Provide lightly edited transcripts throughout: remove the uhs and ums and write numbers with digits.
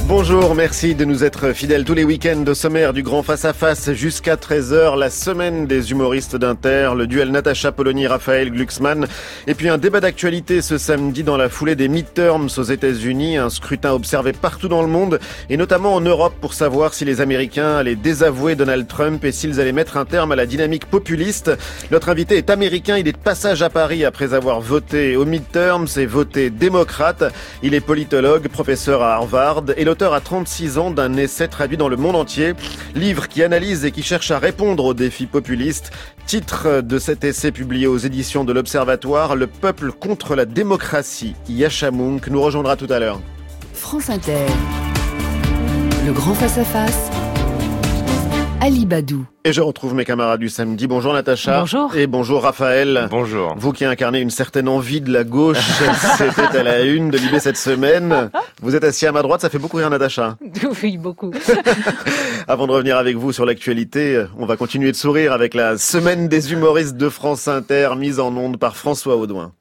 Bonjour, merci de nous être fidèles tous les week-ends au sommaire du Grand Face à Face jusqu'à 13h, la semaine des humoristes d'Inter, le duel Natacha Polony-Raphaël Glucksmann et puis un débat d'actualité ce samedi dans la foulée des midterms aux États-Unis, un scrutin observé partout dans le monde et notamment en Europe pour savoir si les Américains allaient désavouer Donald Trump et s'ils allaient mettre un terme à la dynamique populiste. Notre invité est américain, il est de passage à Paris après avoir voté aux midterms et voté démocrate. Il est politologue, professeur à Harvard et l'auteur à 36 ans d'un essai traduit dans le monde entier, livre qui analyse et qui cherche à répondre aux défis populistes. Titre de cet essai publié aux éditions de l'Observatoire, Le peuple contre la démocratie. Yascha Mounk nous rejoindra tout à l'heure. France Inter, le grand face-à-face, Ali Badou. Et je retrouve mes camarades du samedi. Bonjour Natacha. Bonjour. Et bonjour Raphaël. Bonjour. Vous qui incarnez une certaine envie de la gauche, c'était à la une de Libé cette semaine. Vous êtes assis à ma droite, ça fait beaucoup rire Natacha. Oui, beaucoup. Avant de revenir avec vous sur l'actualité, on va continuer de sourire avec la semaine des humoristes de France Inter, mise en onde par François Audouin.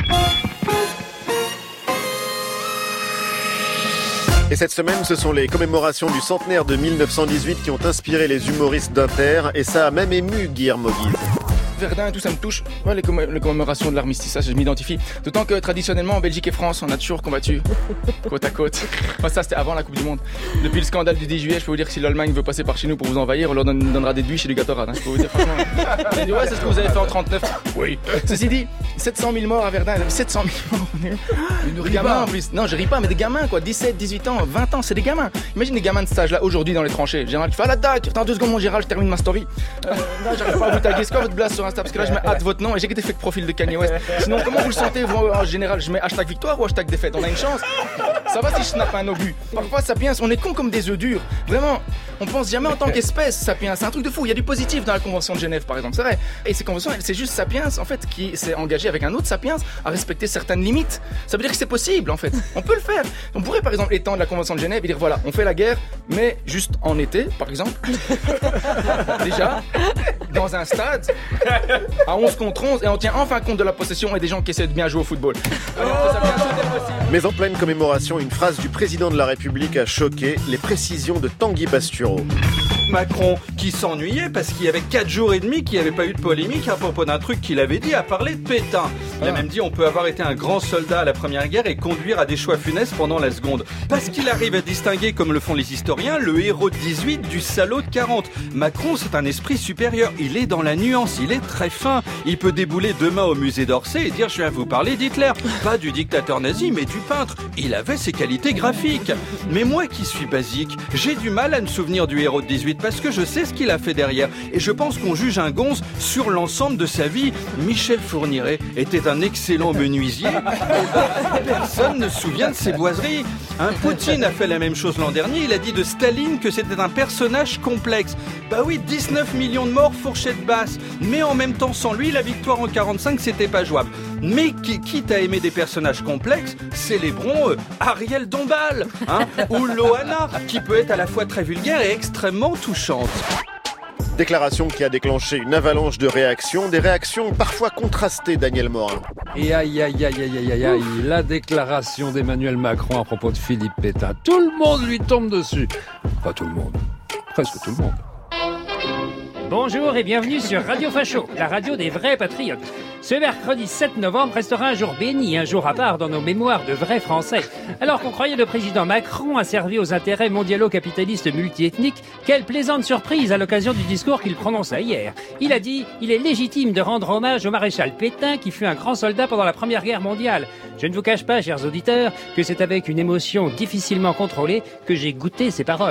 Et cette semaine, ce sont les commémorations du centenaire de 1918 qui ont inspiré les humoristes d'Inter, et ça a même ému Guillermo Guise. Verdun et tout ça me touche. Ouais, les commémorations de l'armistice, ça, je m'identifie. D'autant que traditionnellement, en Belgique et France, on a toujours combattu côte à côte. Enfin, ça, c'était avant la Coupe du Monde. Depuis le scandale du 10 juillet, je peux vous dire que si l'Allemagne veut passer par chez nous pour vous envahir, on leur donnera des buis et du Gatorade. Hein, je peux vous dire franchement. Ouais, c'est ce que vous avez fait en 39. Oui. Ceci dit, 700 000 morts à Verdun. 700 000 morts. Des gamins en plus. Non, je ris pas, mais des gamins quoi. 17, 18 ans, 20 ans, c'est des gamins. Imagine des gamins de stage là aujourd'hui dans les tranchées. Gérald qui fait la dac. Attends 2 secondes, mon Gérald, je termine ma story. Non, j'arrive pas à vous taguer. C'est quoi votre blast sur Insta? Parce que là, je mets hâte votre nom et j'ai que des fake profils de Kanye West. Sinon, comment vous le sentez vous, en général? Je mets hashtag victoire ou hashtag défaite? On a une chance. Ça va si je snappe un obus. Parfois, Sapiens, on est con comme des œufs durs. Vraiment, on pense jamais en tant qu'espèce, Sapiens. C'est un truc de fou. Il y a du positif dans la Convention de Genève, par exemple. C'est vrai. Et ces conventions, c'est juste Sapiens, en fait, qui s'est engagé avec un autre Sapiens à respecter certaines limites. Ça veut dire que c'est possible, en fait. On peut le faire. On pourrait, par exemple, étendre la Convention de Genève et dire voilà, on fait la guerre, mais juste en été, par exemple. Déjà, dans un stade, à 11 contre 11, et on tient enfin compte de la possession et des gens qui essaient de bien jouer au football. Mais en pleine commémoration, une phrase du président de la République a choqué, les précisions de Tanguy Pastureau. Macron qui s'ennuyait parce qu'il y avait 4 jours et demi qu'il n'y avait pas eu de polémique à propos d'un truc qu'il avait dit, à parler de Pétain. Il a même dit on peut avoir été un grand soldat à la première guerre et conduire à des choix funestes pendant la seconde. Parce qu'il arrive à distinguer, comme le font les historiens, le héros de 18 du salaud de 40. Macron, c'est un esprit supérieur. Il est dans la nuance, il est très fin. Il peut débouler demain au musée d'Orsay et dire je viens vous parler d'Hitler. Pas du dictateur nazi, mais du peintre. Il avait ses qualités graphiques. Mais moi qui suis basique, j'ai du mal à me souvenir du héros de 18 parce que je sais ce qu'il a fait derrière. Et je pense qu'on juge un gonze sur l'ensemble de sa vie. Michel Fourniret était un excellent menuisier. Personne ne se souvient de ses boiseries. Poutine a fait la même chose l'an dernier. Il a dit de Staline que c'était un personnage complexe. Bah oui, 19 millions de morts, fourchette basse. Mais en même temps, sans lui, la victoire en 45, c'était pas jouable. Mais quitte à aimer des personnages complexes, célébrons Ariel Dombal, ou Loana, qui peut être à la fois très vulgaire et extrêmement touchante. Déclaration qui a déclenché une avalanche de réactions, des réactions parfois contrastées, Daniel Morin. Et aïe, la déclaration d'Emmanuel Macron à propos de Philippe Pétain. Tout le monde lui tombe dessus. Pas tout le monde, presque tout le monde. Bonjour et bienvenue sur Radio Facho, la radio des vrais patriotes. Ce mercredi 7 novembre restera un jour béni, un jour à part dans nos mémoires de vrais Français. Alors qu'on croyait le président Macron asservi aux intérêts mondialo-capitalistes multiethniques, quelle plaisante surprise à l'occasion du discours qu'il prononça hier. Il a dit « Il est légitime de rendre hommage au maréchal Pétain qui fut un grand soldat pendant la Première Guerre mondiale. Je ne vous cache pas, chers auditeurs, que c'est avec une émotion difficilement contrôlée que j'ai goûté ces paroles. »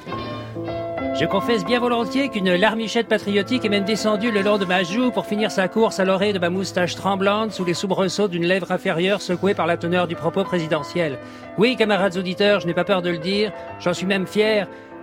Je confesse bien volontiers qu'une larmichette patriotique est même descendue le long de ma joue pour finir sa course à l'oreille de ma moustache tremblante sous les soubresauts d'une lèvre inférieure secouée par la teneur du propos présidentiel. Oui, camarades auditeurs, je n'ai pas peur de le dire, j'en suis même fier.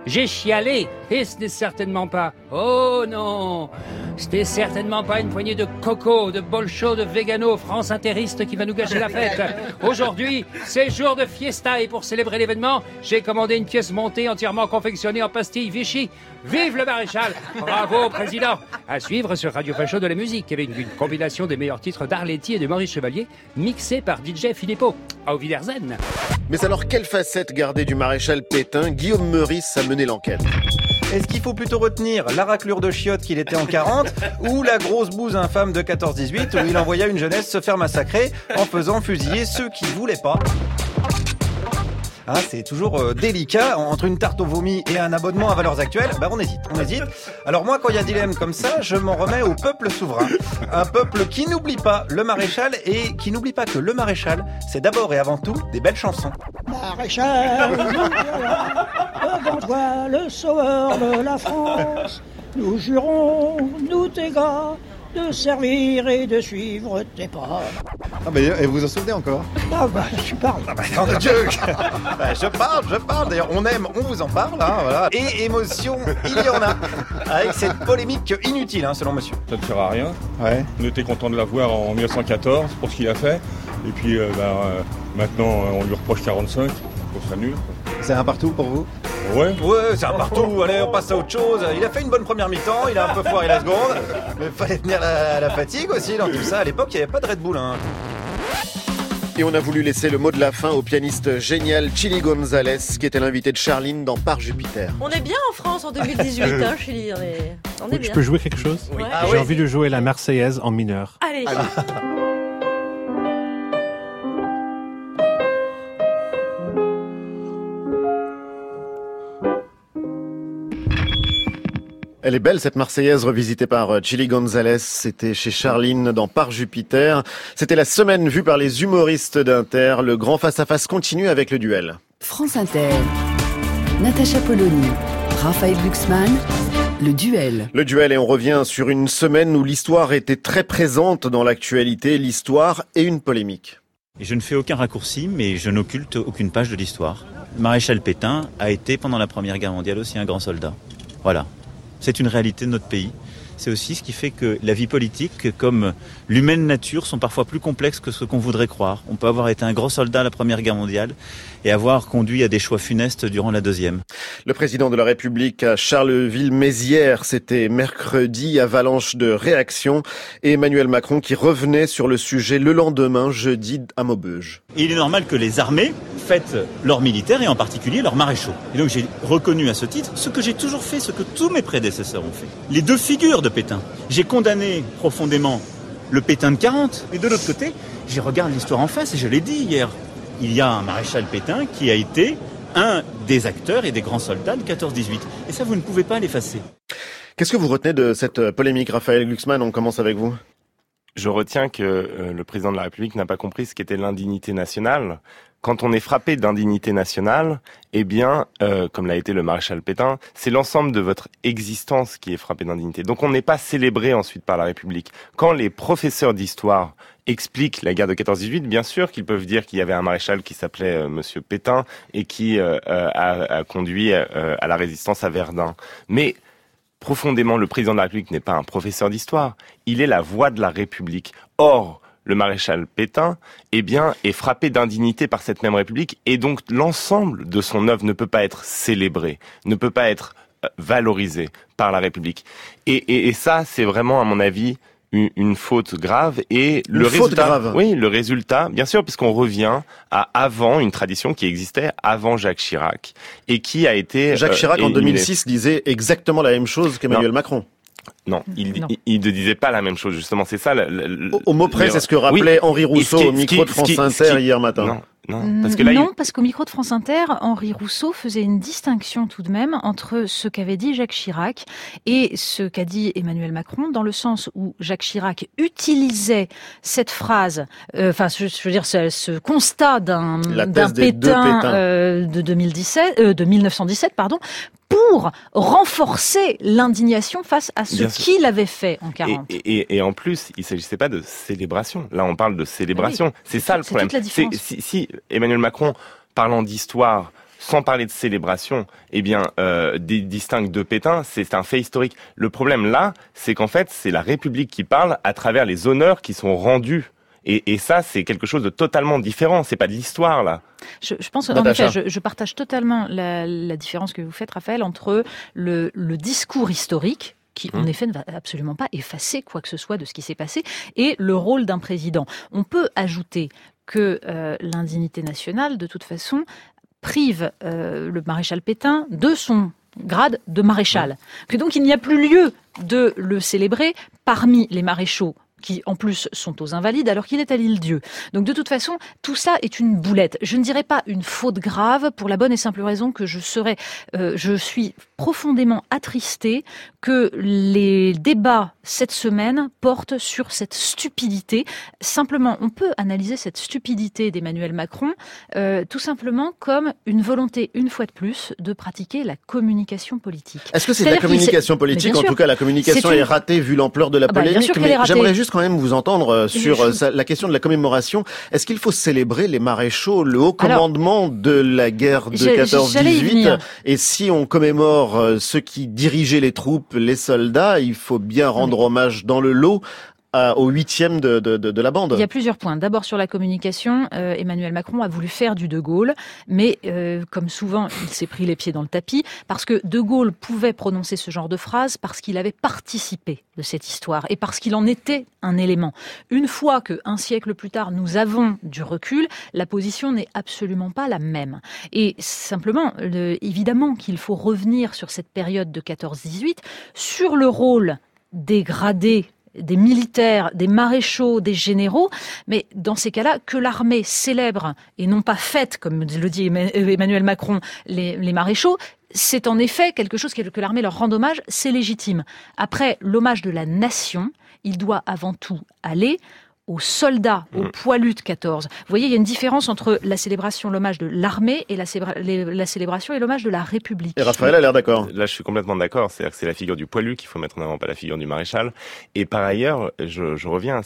J'ai chialé, et ce n'est certainement pas... Oh non! Ce n'est certainement pas une poignée de cocos, de bolchos, de véganos, france-intéristes qui va nous gâcher la fête. Aujourd'hui, c'est jour de fiesta et pour célébrer l'événement, j'ai commandé une pièce montée entièrement confectionnée en pastilles Vichy. Vive le maréchal! Bravo au président! À suivre sur Radio Facho de la musique, avec une combination des meilleurs titres d'Arletty et de Maurice Chevalier, mixés par DJ Filippo. Au Wiedersehen! Mais alors, quelle facette garder du maréchal Pétain? Guillaume Meurice a mené l'enquête. Est-ce qu'il faut plutôt retenir la raclure de chiottes qu'il était en 40 ou la grosse bouse infâme de 14-18 où il envoya une jeunesse se faire massacrer en faisant fusiller ceux qui voulaient pas? C'est toujours délicat. Entre une tarte au vomi et un abonnement à valeurs actuelles, on hésite. Alors moi, quand il y a un dilemme comme ça, je m'en remets au peuple souverain. Un peuple qui n'oublie pas le maréchal et qui n'oublie pas que le maréchal, c'est d'abord et avant tout des belles chansons. Maréchal, devant toi, le sauveur de la France, nous jurons, nous tes gars, de servir et de suivre tes pas. Et vous en souvenez encore? Tu parles. Nom de Dieu. Je parle. D'ailleurs, on aime, on vous en parle. Voilà. Et émotion, il y en a. Avec cette polémique inutile, selon monsieur. Ça ne sert à rien. Ouais. On était content de l'avoir en 1914 pour ce qu'il a fait. Et puis maintenant, on lui reproche 45. Ça nul. C'est un partout pour vous? Ouais, c'est un partout. Allez, on passe à autre chose. Il a fait une bonne première mi-temps, il a un peu foiré la seconde. Mais fallait tenir la fatigue aussi dans tout ça. À l'époque, il n'y avait pas de Red Bull. Et on a voulu laisser le mot de la fin au pianiste génial Chili González, qui était l'invité de Charline dans Par Jupiter. On est bien en France en 2018, Chili. On est bien. Je peux jouer quelque chose? Oui. J'ai envie de jouer la Marseillaise en mineur. Allez. Elle est belle, cette Marseillaise revisitée par Chili González. C'était chez Charline dans Par Jupiter. C'était la semaine vue par les humoristes d'Inter. Le grand face-à-face continue avec le duel. France Inter. Natacha Polony. Raphaël Glucksmann. Le duel. Le duel, et on revient sur une semaine où l'histoire était très présente dans l'actualité. L'histoire et une polémique. Et je ne fais aucun raccourci, mais je n'occulte aucune page de l'histoire. Le maréchal Pétain a été pendant la Première Guerre mondiale aussi un grand soldat. Voilà. C'est une réalité de notre pays. C'est aussi ce qui fait que la vie politique, comme l'humaine nature, sont parfois plus complexes que ce qu'on voudrait croire. On peut avoir été un grand soldat à la Première Guerre mondiale et avoir conduit à des choix funestes durant la Deuxième. Le président de la République à Charleville-Mézières, c'était mercredi, avalanche de réactions. Et Emmanuel Macron qui revenait sur le sujet le lendemain, jeudi, à Maubeuge. Il est normal que les armées fêtent leurs militaires et en particulier leurs maréchaux. Et donc j'ai reconnu à ce titre ce que j'ai toujours fait, ce que tous mes prédécesseurs ont fait. Les deux figures de Pétain. J'ai condamné profondément le Pétain de 40, et de l'autre côté, j'y regarde l'histoire en face et je l'ai dit hier. Il y a un maréchal Pétain qui a été un des acteurs et des grands soldats de 14-18. Et ça, vous ne pouvez pas l'effacer. Qu'est-ce que vous retenez de cette polémique, Raphaël Glucksmann? On commence avec vous. Je retiens que le président de la République n'a pas compris ce qu'était l'indignité nationale. Quand on est frappé d'indignité nationale, comme l'a été le maréchal Pétain, c'est l'ensemble de votre existence qui est frappé d'indignité. Donc on n'est pas célébré ensuite par la République. Quand les professeurs d'histoire expliquent la guerre de 14-18, bien sûr qu'ils peuvent dire qu'il y avait un maréchal qui s'appelait Monsieur Pétain et qui a conduit à la résistance à Verdun. Mais profondément, le président de la République n'est pas un professeur d'histoire. Il est la voix de la République. Or, le maréchal Pétain, est frappé d'indignité par cette même République et donc l'ensemble de son œuvre ne peut pas être célébré, ne peut pas être valorisé par la République. Et ça, c'est vraiment, à mon avis, une faute grave et le résultat, bien sûr, puisqu'on revient à avant une tradition qui existait avant Jacques Chirac et qui a été Jacques Chirac en 2006 disait exactement la même chose qu'Emmanuel Macron. Non, il ne disait pas la même chose, justement, c'est ça. Au mot près, c'est ce que rappelait Henri Rousseau au micro de France Inter hier matin. Parce qu'au micro de France Inter, Henri Rousseau faisait une distinction tout de même entre ce qu'avait dit Jacques Chirac et ce qu'a dit Emmanuel Macron, dans le sens où Jacques Chirac utilisait cette phrase, ce constat d'un Pétain de 1917, pour renforcer l'indignation face à ce qu'il avait fait en 40. Et en plus, il ne s'agissait pas de célébration. Là, on parle de célébration. C'est ça le problème. Toute la différence. Si Emmanuel Macron, parlant d'histoire, sans parler de célébration, distingue de Pétain, c'est un fait historique. Le problème là, c'est qu'en fait, c'est la République qui parle à travers les honneurs qui sont rendus. Et ça, c'est quelque chose de totalement différent. C'est pas de l'histoire, là. Je pense, en effet, je partage totalement la différence que vous faites, Raphaël, entre le discours historique, qui, en effet, ne va absolument pas effacer quoi que ce soit de ce qui s'est passé, et le rôle d'un président. On peut ajouter que l'indignité nationale, de toute façon, prive le maréchal Pétain de son grade de maréchal. Que donc, il n'y a plus lieu de le célébrer parmi les maréchaux qui en plus sont aux Invalides alors qu'il est à l'Île-Dieu. Donc de toute façon, tout ça est une boulette. Je ne dirais pas une faute grave pour la bonne et simple raison que je suis profondément attristée que les débats cette semaine portent sur cette stupidité. Simplement, on peut analyser cette stupidité d'Emmanuel Macron tout simplement comme une volonté, une fois de plus, de pratiquer la communication politique. Est-ce que c'est de la communication politique? En tout cas, la communication est ratée vu l'ampleur de la polémique. Mais j'aimerais juste quand même vous entendre sur la question de la commémoration. Est-ce qu'il faut célébrer les maréchaux, le haut commandement de la guerre de 14-18? Et si on commémore ceux qui dirigeaient les troupes, les soldats, il faut bien rendre hommage dans le lot au 8e de la bande. Il y a plusieurs points. D'abord sur la communication, Emmanuel Macron a voulu faire du De Gaulle, mais comme souvent, il s'est pris les pieds dans le tapis, parce que De Gaulle pouvait prononcer ce genre de phrase parce qu'il avait participé de cette histoire et parce qu'il en était un élément. Une fois qu'un siècle plus tard, nous avons du recul, la position n'est absolument pas la même. Et simplement, évidemment qu'il faut revenir sur cette période de 14-18, sur le rôle des gradés, des militaires, des maréchaux, des généraux, mais dans ces cas-là, que l'armée célèbre et non pas fête, comme le dit Emmanuel Macron, les maréchaux, c'est en effet quelque chose que l'armée leur rende hommage, c'est légitime. Après, l'hommage de la nation, il doit avant tout aller aux soldats, aux poilus de 14. Vous voyez, il y a une différence entre la célébration, l'hommage de l'armée et la célébration et l'hommage de la République. Et Raphaël a l'air d'accord. Là, je suis complètement d'accord. C'est-à-dire que c'est la figure du poilu qu'il faut mettre en avant, pas la figure du maréchal. Et par ailleurs, je reviens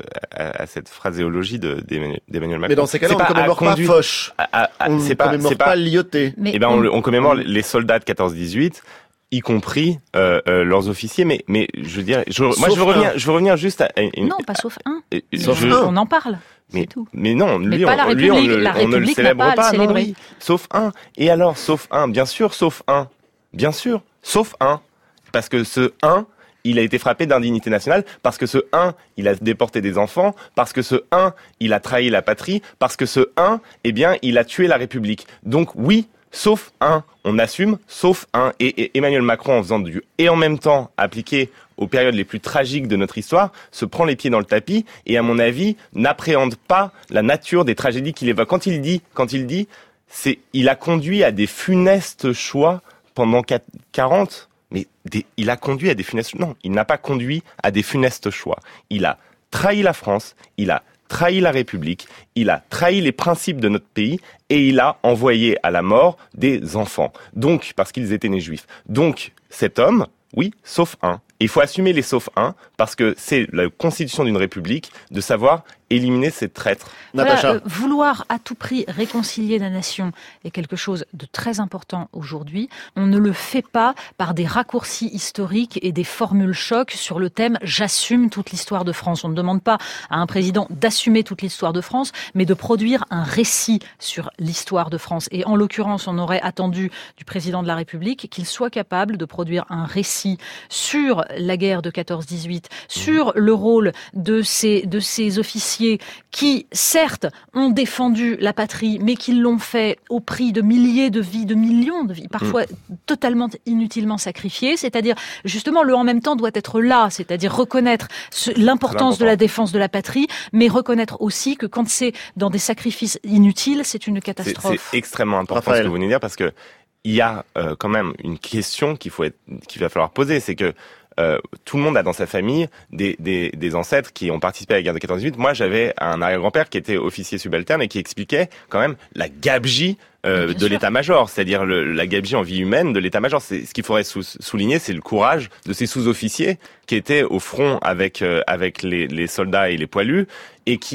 à cette phraséologie d'Emmanuel Macron. Mais dans ces cas-là, on ne commémore pas Foch. On ne commémore pas Lyautey. Eh ben, on commémore les soldats de 14-18. Y compris leurs officiers, mais je veux dire, je veux revenir juste à non, pas sauf un. On en parle. Mais, c'est tout. Mais non, mais lui, pas on ne le célèbre pas. Non, oui. Sauf un. Et alors, sauf un, bien sûr, sauf un. Bien sûr, sauf un. Parce que ce un, il a été frappé d'indignité nationale, parce que ce un, il a déporté des enfants, parce que ce un, il a trahi la patrie, parce que ce un, eh bien, il a tué la République. Donc oui, sauf un, on assume, sauf un. Et Emmanuel Macron, en faisant et en même temps appliqué aux périodes les plus tragiques de notre histoire, se prend les pieds dans le tapis et, à mon avis, n'appréhende pas la nature des tragédies qu'il évoque. Quand il dit, il a conduit à des funestes choix pendant 40, mais il a conduit à des funestes. Non, il n'a pas conduit à des funestes choix. Il a trahi la France, il a trahi la République, il a trahi les principes de notre pays et il a envoyé à la mort des enfants. Donc, parce qu'ils étaient nés juifs. Donc, cet homme, oui, sauf un. Il faut assumer les sauf un parce que c'est la constitution d'une république de savoir éliminer ces traîtres. Voilà, vouloir à tout prix réconcilier la nation est quelque chose de très important aujourd'hui. On ne le fait pas par des raccourcis historiques et des formules chocs sur le thème « j'assume toute l'histoire de France ». On ne demande pas à un président d'assumer toute l'histoire de France, mais de produire un récit sur l'histoire de France. Et en l'occurrence, on aurait attendu du président de la République qu'il soit capable de produire un récit sur la guerre de 14-18, sur le rôle de ces officiers qui, certes, ont défendu la patrie, mais qui l'ont fait au prix de milliers de vies, de millions de vies, parfois totalement inutilement sacrifiées. C'est-à-dire, justement, le en même temps doit être là, c'est-à-dire reconnaître l'importance de la défense de la patrie, mais reconnaître aussi que quand c'est dans des sacrifices inutiles, c'est une catastrophe. C'est extrêmement important ce que vous venez de dire, parce que il y a quand même une question qu'il va falloir poser, c'est que tout le monde a dans sa famille des ancêtres qui ont participé à la guerre de 14-18. Moi, j'avais un arrière-grand-père qui était officier subalterne et qui expliquait quand même la gabegie de l'état-major, c'est-à-dire la gabegie en vie humaine de l'état-major. C'est ce qu'il faudrait souligner, c'est le courage de ces sous-officiers qui étaient au front avec les soldats et les poilus et qui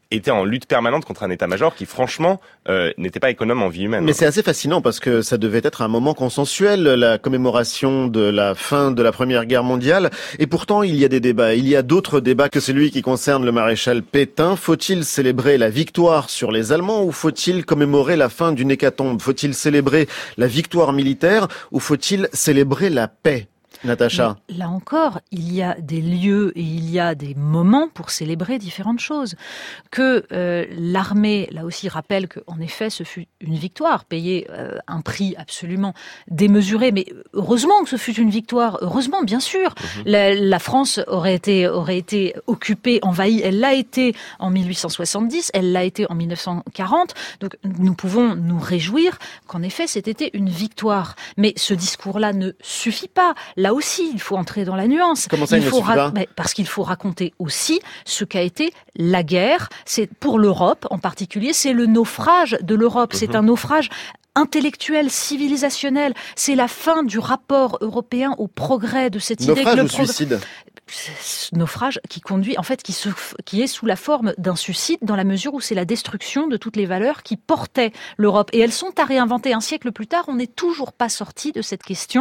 était en lutte permanente contre un état-major qui, franchement, n'était pas économe en vie humaine. Mais c'est assez fascinant parce que ça devait être un moment consensuel, la commémoration de la fin de la Première Guerre mondiale. Et pourtant, il y a des débats. Il y a d'autres débats que celui qui concerne le maréchal Pétain. Faut-il célébrer la victoire sur les Allemands ou faut-il commémorer la fin d'une hécatombe? Faut-il célébrer la victoire militaire ou faut-il célébrer la paix? Natacha. Mais là encore, il y a des lieux et il y a des moments pour célébrer différentes choses. Que l'armée, là aussi, rappelle qu'en effet, ce fut une victoire, payer un prix absolument démesuré. Mais heureusement que ce fut une victoire. Heureusement, bien sûr. La France aurait été occupée, envahie. Elle l'a été en 1870, elle l'a été en 1940. Donc nous pouvons nous réjouir qu'en effet, c'était une victoire. Mais ce discours-là ne suffit pas. Là aussi, il faut entrer dans la nuance. Comment ça, il ne suffit pas ? Parce qu'il faut raconter aussi ce qu'a été la guerre. C'est pour l'Europe en particulier, c'est le naufrage de l'Europe. C'est un naufrage intellectuel, civilisationnel. C'est la fin du rapport européen au progrès, de cette idée que le suicide. Naufrage qui conduit, en fait, qui est sous la forme d'un suicide dans la mesure où c'est la destruction de toutes les valeurs qui portaient l'Europe. Et elles sont à réinventer. Un siècle plus tard, on n'est toujours pas sorti de cette question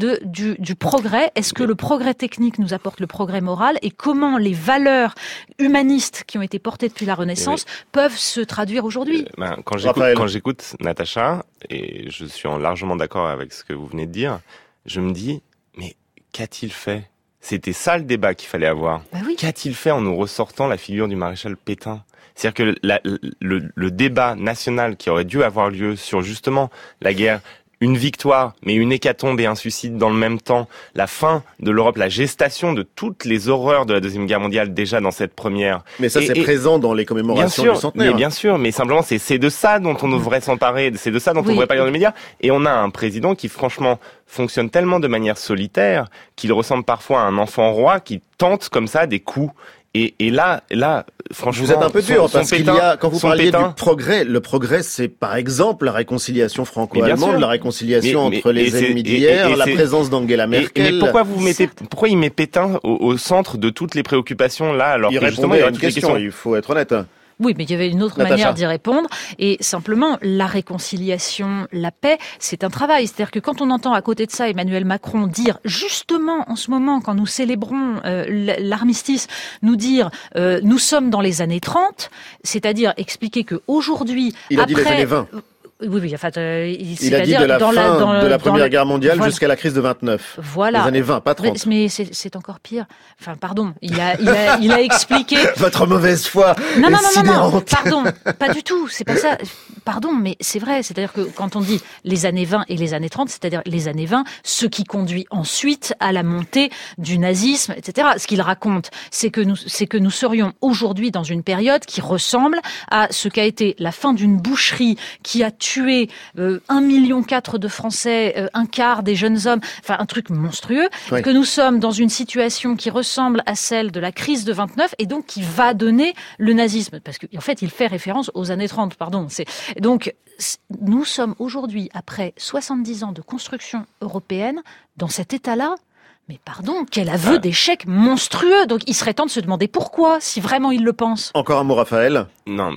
du progrès. Est-ce que le progrès technique nous apporte le progrès moral et comment les valeurs humanistes qui ont été portées depuis la Renaissance peuvent se traduire aujourd'hui? Quand j'écoute Natacha, et je suis largement d'accord avec ce que vous venez de dire, je me dis, mais qu'a-t-il fait ? C'était ça le débat qu'il fallait avoir. Oui. Qu'a-t-il fait en nous ressortant la figure du maréchal Pétain ? C'est-à-dire que le débat national qui aurait dû avoir lieu sur justement la guerre, une victoire, mais une hécatombe et un suicide dans le même temps, la fin de l'Europe, la gestation de toutes les horreurs de la Deuxième Guerre mondiale déjà dans cette première. Mais ça, c'est présent dans les commémorations du centenaire. Mais bien sûr, mais simplement, c'est de ça dont on devrait s'emparer, c'est de ça dont on devrait parler dans les médias. Et on a un président qui, franchement, fonctionne tellement de manière solitaire qu'il ressemble parfois à un enfant roi qui tente comme ça des coups. Et là, franchement, vous êtes un peu dur parce qu'il y a, quand vous parliez du progrès, le progrès, c'est par exemple la réconciliation franco-allemande, la réconciliation entre les ennemis d'hier, la présence d'Angela Merkel. Mais pourquoi il met Pétain au centre de toutes les préoccupations là, alors que justement il y a une question. Il faut être honnête. Oui, mais il y avait une autre manière d'y répondre. Et simplement, la réconciliation, la paix, c'est un travail. C'est-à-dire que quand on entend à côté de ça Emmanuel Macron dire, justement en ce moment, quand nous célébrons l'armistice, nous dire nous sommes dans les années 30, c'est-à-dire expliquer qu'aujourd'hui... Il a dit les années 20. Oui, enfin, il a dit de la fin de la Première Guerre mondiale jusqu'à la crise de 29. Voilà. Les années 20, pas 30. Mais c'est encore pire. Enfin, pardon. Il a expliqué. Votre mauvaise foi. Non. Pardon. Pas du tout. C'est pas ça. Pardon, mais c'est vrai. C'est-à-dire que quand on dit les années 20 et les années 30, c'est-à-dire les années 20, ce qui conduit ensuite à la montée du nazisme, etc. Ce qu'il raconte, c'est que nous serions aujourd'hui dans une période qui ressemble à ce qu'a été la fin d'une boucherie qui a tué 1,4 million de Français, un quart des jeunes hommes, enfin un truc monstrueux, que nous sommes dans une situation qui ressemble à celle de la crise de 29 et donc qui va donner le nazisme. Parce qu'en fait, il fait référence aux années 30, pardon. Donc, nous sommes aujourd'hui, après 70 ans de construction européenne, dans cet état-là. Mais pardon, quel aveu d'échec monstrueux. Donc il serait temps de se demander pourquoi, si vraiment il le pense. Encore un mot, Raphaël. Non,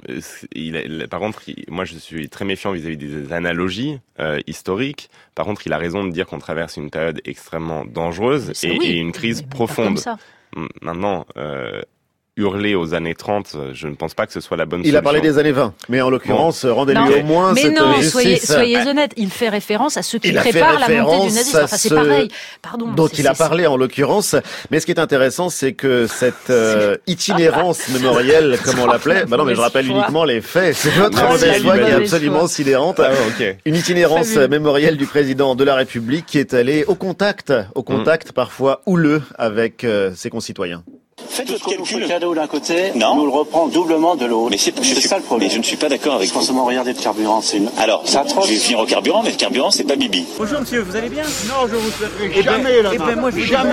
par contre, moi je suis très méfiant vis-à-vis des analogies historiques. Par contre, il a raison de dire qu'on traverse une période extrêmement dangereuse et une crise profonde. Maintenant, hurler aux années 30, je ne pense pas que ce soit la bonne solution. Il a parlé des années 20, mais en l'occurrence, rendez-lui au moins cette justice. Soyez honnête, il fait référence à ceux qui préparent la montée du nazisme. Enfin, c'est pareil. Pardon. Donc il a parlé en l'occurrence, mais ce qui est intéressant, c'est que cette itinérance mémorielle, comme on l'appelait, non mais je rappelle uniquement les faits, c'est votre mauvaise foi qui est absolument sidérante. Une itinérance mémorielle du président de la République qui est allé au contact parfois houleux avec ses concitoyens. Faites votre calcul. Cadeau d'un côté, nous le reprend doublement de l'autre. Mais c'est ça le problème. Mais je ne suis pas d'accord avec vous. Forcément, regardez le carburant, c'est une... Alors, je vais finir au carburant, mais le carburant, c'est pas Bibi. Bonjour monsieur, vous allez bien? Non, je vous souhaiterais jamais là-bas.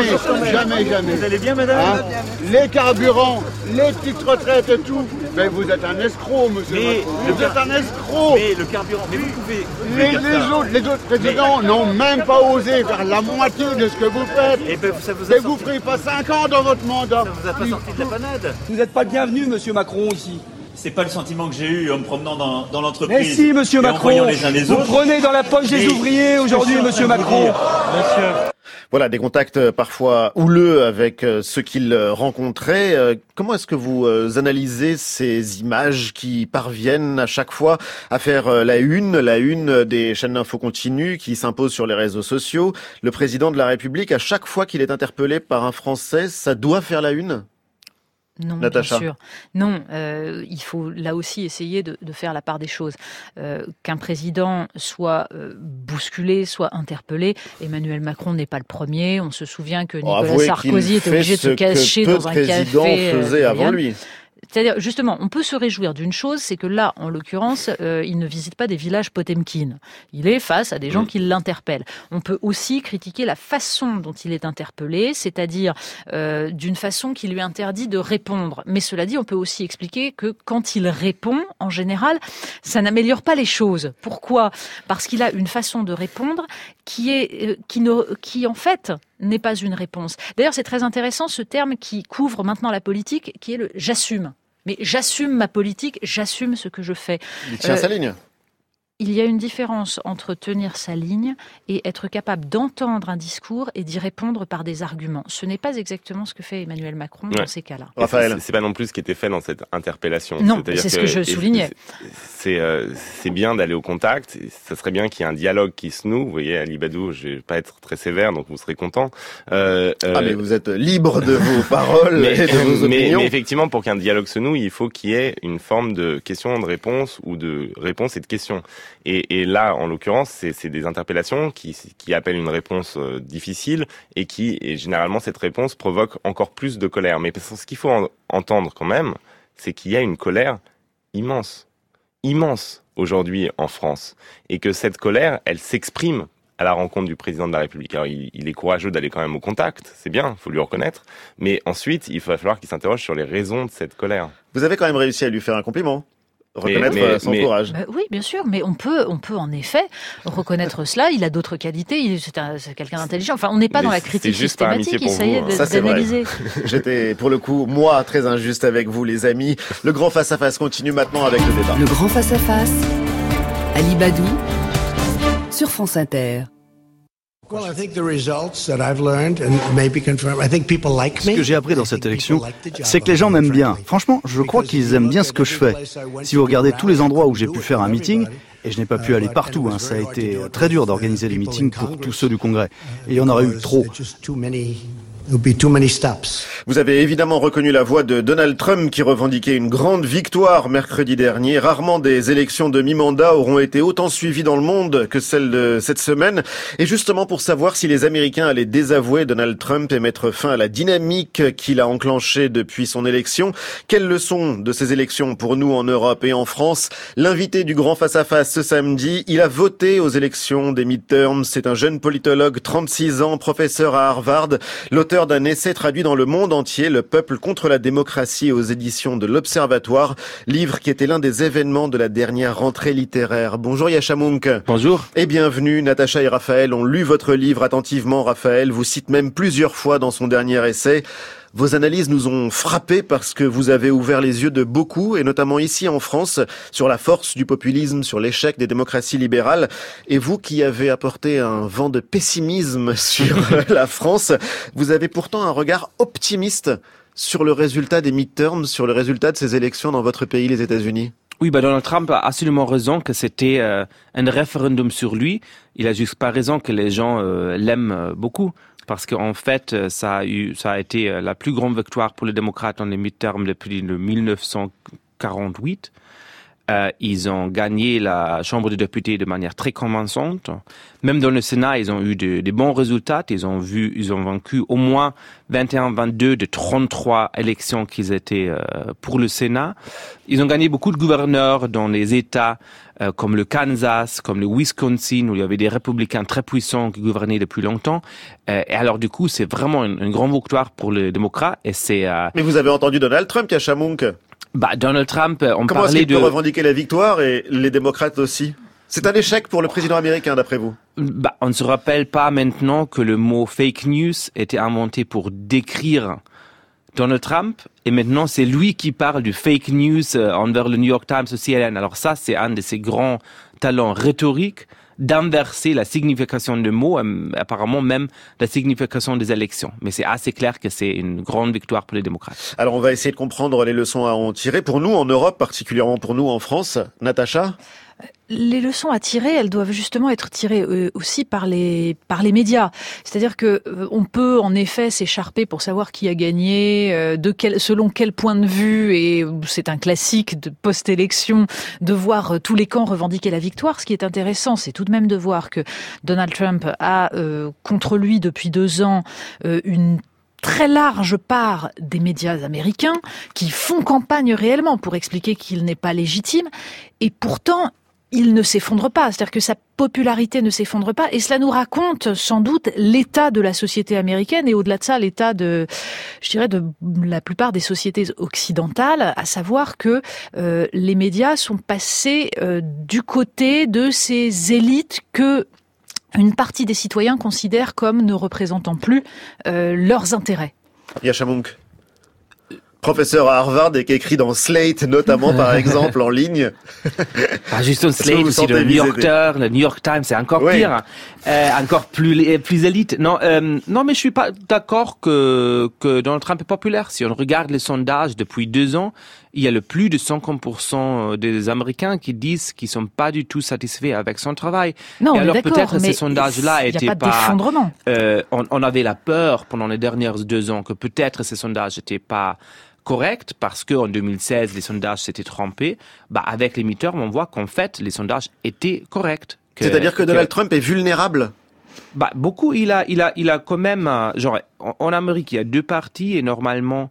Jamais. Vous allez bien madame? Les carburants, les petites retraites et tout. Mais vous êtes un escroc, monsieur. Vous êtes un escroc. Mais le carburant, mais vous pouvez... Les autres présidents n'ont même pas osé faire la moitié de ce que vous faites. Et vous ne ferez pas 5 ans dans votre mandat. Vous n'êtes pas sorti de la panade. Vous n'êtes pas le bienvenu, monsieur Macron, ici. C'est pas le sentiment que j'ai eu en me promenant dans l'entreprise. Mais si, monsieur Macron, vous prenez dans la poche des ouvriers aujourd'hui, monsieur Macron. Voilà, des contacts parfois houleux avec ceux qu'il rencontrait. Comment est-ce que vous analysez ces images qui parviennent à chaque fois à faire la une des chaînes d'infos continues qui s'imposent sur les réseaux sociaux? Le président de la République, à chaque fois qu'il est interpellé par un Français, ça doit faire la une? Non, Natacha. bien sûr. Non, il faut là aussi essayer de faire la part des choses. Qu'un président soit bousculé, soit interpellé, Emmanuel Macron n'est pas le premier. On se souvient que Nicolas Sarkozy était obligé de se cacher dans un café. Faisait avant lui. C'est-à-dire, justement, on peut se réjouir d'une chose, c'est que là, en l'occurrence, il ne visite pas des villages Potemkin. Il est face à des gens qui l'interpellent. On peut aussi critiquer la façon dont il est interpellé, c'est-à-dire d'une façon qui lui interdit de répondre. Mais cela dit, on peut aussi expliquer que quand il répond, en général, ça n'améliore pas les choses. Pourquoi ? Parce qu'il a une façon de répondre qui en fait n'est pas une réponse. D'ailleurs, c'est très intéressant ce terme qui couvre maintenant la politique, qui est le « j'assume ». Mais j'assume ma politique, j'assume ce que je fais. Il tient sa ligne. Il y a une différence entre tenir sa ligne et être capable d'entendre un discours et d'y répondre par des arguments. Ce n'est pas exactement ce que fait Emmanuel Macron dans ces cas-là. Raphaël. C'est pas non plus ce qui était fait dans cette interpellation. Non, c'est ce que je soulignais. C'est bien d'aller au contact. Ça serait bien qu'il y ait un dialogue qui se noue. Vous voyez, Ali Badou, je vais pas être très sévère, donc vous serez content. Mais vous êtes libre de vos paroles et de vos opinions. Mais effectivement, pour qu'un dialogue se noue, il faut qu'il y ait une forme de question, de réponse ou de réponse et de question. Et là, en l'occurrence, c'est des interpellations qui appellent une réponse difficile et généralement, cette réponse provoque encore plus de colère. Mais ce qu'il faut entendre quand même, c'est qu'il y a une colère immense aujourd'hui en France. Et que cette colère, elle s'exprime à la rencontre du président de la République. Alors, il est courageux d'aller quand même au contact, c'est bien, il faut lui reconnaître. Mais ensuite, il va falloir qu'il s'interroge sur les raisons de cette colère. Vous avez quand même réussi à lui faire un compliment. Reconnaître son courage. Oui, bien sûr, mais on peut en effet reconnaître cela. Il a d'autres qualités, c'est quelqu'un d'intelligent. Enfin, on n'est pas dans la critique systématique, il s'agit d'analyser. J'étais, pour le coup, moi, très injuste avec vous, les amis. Le grand face-à-face continue maintenant avec le débat. Le grand face-à-face, Ali Badou, sur France Inter. Ce que j'ai appris dans cette élection, c'est que les gens m'aiment bien. Franchement, je crois qu'ils aiment bien ce que je fais. Si vous regardez tous les endroits où j'ai pu faire un meeting, et je n'ai pas pu aller partout, ça a été très dur d'organiser des meetings pour tous ceux du Congrès. Et il y en aurait eu trop. Vous avez évidemment reconnu la voix de Donald Trump qui revendiquait une grande victoire mercredi dernier. Rarement des élections de mi-mandat auront été autant suivies dans le monde que celles de cette semaine. Et justement pour savoir si les Américains allaient désavouer Donald Trump et mettre fin à la dynamique qu'il a enclenchée depuis son élection, quelles leçons de ces élections pour nous en Europe et en France? L'invité du grand face-à-face ce samedi, il a voté aux élections des midterms. C'est un jeune politologue, 36 ans, professeur à Harvard, l'auteur d'un essai traduit dans le monde entier, Le peuple contre la démocratie, aux éditions de l'Observatoire, livre qui était l'un des événements de la dernière rentrée littéraire. Bonjour Yascha Mounk. Bonjour. Et bienvenue. Natacha et Raphaël ont lu votre livre attentivement. Raphaël vous cite même plusieurs fois dans son dernier essai. Vos analyses nous ont frappés parce que vous avez ouvert les yeux de beaucoup, et notamment ici en France, sur la force du populisme, sur l'échec des démocraties libérales. Et vous qui avez apporté un vent de pessimisme sur la France, vous avez pourtant un regard optimiste sur le résultat des midterms, sur le résultat de ces élections dans votre pays, les États-Unis. Oui, Donald Trump a absolument raison que c'était un référendum sur lui. Il a juste pas raison que les gens l'aiment beaucoup. Parce qu'en fait, ça a été la plus grande victoire pour les démocrates dans les midterms depuis 1948. Ils ont gagné la Chambre des députés de manière très convaincante. Même dans le Sénat, ils ont eu des bons résultats. Ils ont vaincu au moins 21-22 de 33 élections qu'ils étaient pour le Sénat. Ils ont gagné beaucoup de gouverneurs dans les États comme le Kansas, comme le Wisconsin, où il y avait des républicains très puissants qui gouvernaient depuis longtemps. Et alors du coup, c'est vraiment une grande victoire pour les démocrates. Et c'est. Mais vous avez entendu Donald Trump, Yascha Mounk. Donald Trump, on Comment parlait est-ce qu'il peut revendiquer la victoire et les démocrates aussi? C'est un échec pour le président américain, d'après vous? On ne se rappelle pas maintenant que le mot fake news était inventé pour décrire Donald Trump, et maintenant c'est lui qui parle du fake news envers le New York Times ou CNN. Alors ça, c'est un de ses grands talents rhétoriques d'inverser la signification des mots, apparemment même la signification des élections. Mais c'est assez clair que c'est une grande victoire pour les démocrates. Alors on va essayer de comprendre les leçons à en tirer. Pour nous en Europe, particulièrement pour nous en France, Natacha ? Les leçons à tirer, elles doivent justement être tirées aussi par les médias. C'est-à-dire que on peut en effet s'écharper pour savoir qui a gagné, selon quel point de vue, et c'est un classique de post-élection de voir tous les camps revendiquer la victoire. Ce qui est intéressant, c'est tout de même de voir que Donald Trump a contre lui depuis 2 ans une très large part des médias américains qui font campagne réellement pour expliquer qu'il n'est pas légitime, et pourtant il ne s'effondre pas, c'est-à-dire que sa popularité ne s'effondre pas, et cela nous raconte sans doute l'état de la société américaine, et au-delà de ça, l'état de la plupart des sociétés occidentales, à savoir que les médias sont passés du côté de ces élites que une partie des citoyens considèrent comme ne représentant plus leurs intérêts. Yascha Mounk, professeur à Harvard et qui écrit dans Slate notamment par exemple en ligne. Juste Slate, aussi le New Yorker, le New York Times, c'est encore pire, encore plus élite. Non, mais je suis pas d'accord que Donald Trump est populaire. Si on regarde les sondages depuis 2 ans, il y a le plus de 50% des Américains qui disent qu'ils sont pas du tout satisfaits avec son travail. Non, et alors d'accord, peut-être ces sondages-là étaient pas. On avait la peur pendant les dernières 2 ans que peut-être ces sondages n'étaient pas corrects parce que en 2016 les sondages s'étaient trompés. Avec les midterms, on voit qu'en fait les sondages étaient corrects. C'est-à-dire que Donald Trump est vulnérable. Beaucoup. Il a quand même en Amérique il y a 2 partis et normalement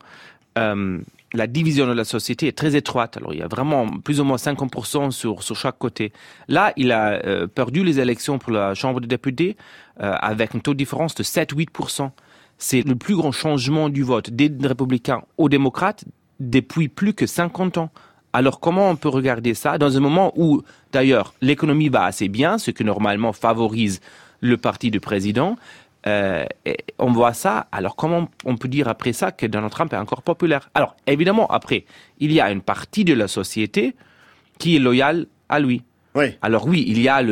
la division de la société est très étroite. Alors, il y a vraiment plus ou moins 50% sur chaque côté. Là, il a perdu les élections pour la Chambre des députés avec un taux de différence de 7-8%. C'est le plus grand changement du vote des républicains aux démocrates depuis plus que 50 ans. Alors, comment on peut regarder ça dans un moment où, d'ailleurs, l'économie va assez bien, ce qui normalement favorise le parti du président? On voit ça, alors comment on peut dire après ça que Donald Trump est encore populaire? Alors, évidemment, après, il y a une partie de la société qui est loyale à lui. Oui. Alors oui, il y a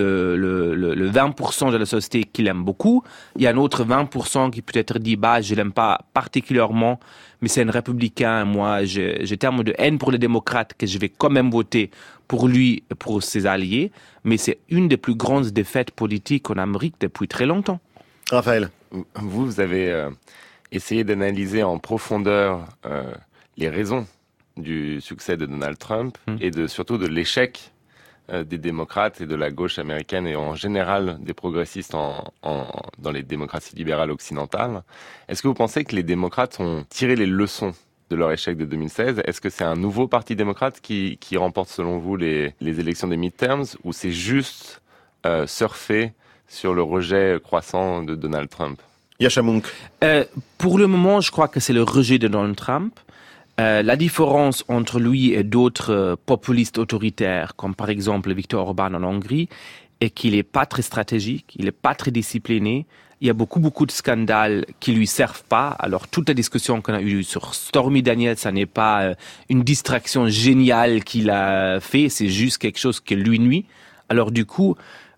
le 20% de la société qui l'aime beaucoup, il y a un autre 20% qui peut-être dit, je l'aime pas particulièrement, mais c'est un républicain, moi, j'ai tellement de haine pour les démocrates que je vais quand même voter pour lui et pour ses alliés, mais c'est une des plus grandes défaites politiques en Amérique depuis très longtemps. Raphaël, vous avez essayé d'analyser en profondeur les raisons du succès de Donald Trump et surtout de l'échec des démocrates et de la gauche américaine et en général des progressistes dans les démocraties libérales occidentales. Est-ce que vous pensez que les démocrates ont tiré les leçons de leur échec de 2016? Est-ce que c'est un nouveau parti démocrate qui remporte selon vous les élections des midterms ou c'est juste surfer sur le rejet croissant de Donald Trump? Yascha Mounk. Pour le moment, je crois que c'est le rejet de Donald Trump. La différence entre lui et d'autres populistes autoritaires, comme par exemple Viktor Orban en Hongrie, est qu'il n'est pas très stratégique, il n'est pas très discipliné. Il y a beaucoup de scandales qui lui servent pas. Alors toute la discussion qu'on a eue sur Stormy Daniels, ça n'est pas une distraction géniale qu'il a fait, c'est juste quelque chose qui lui nuit. Alors du coup,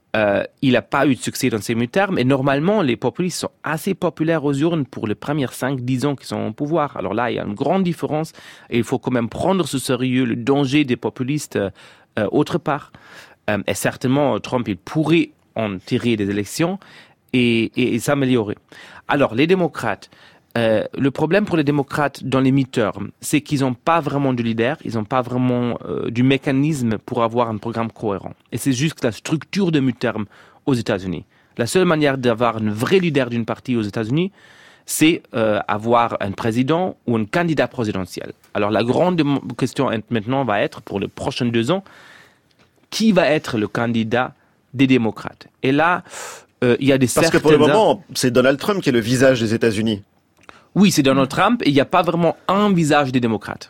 il n'a pas eu de succès dans ces midterms et normalement les populistes sont assez populaires aux urnes pour les premières 5-10 ans qu'ils sont au pouvoir. Alors là, il y a une grande différence et il faut quand même prendre ce sérieux le danger des populistes autre part. Et certainement, Trump, il pourrait en tirer des élections et s'améliorer. Alors, les démocrates, le problème pour les démocrates dans les midterms, c'est qu'ils n'ont pas vraiment de leader, ils n'ont pas vraiment du mécanisme pour avoir un programme cohérent. Et c'est juste la structure de midterm aux États-Unis. La seule manière d'avoir un vrai leader d'une partie aux États-Unis, c'est avoir un président ou un candidat présidentiel. Alors la grande question maintenant va être, pour les prochains 2 ans, qui va être le candidat des démocrates? Et là, il y a des Parce que pour le moment, c'est Donald Trump qui est le visage des États-Unis. Oui, c'est Donald Trump et il n'y a pas vraiment un visage des démocrates.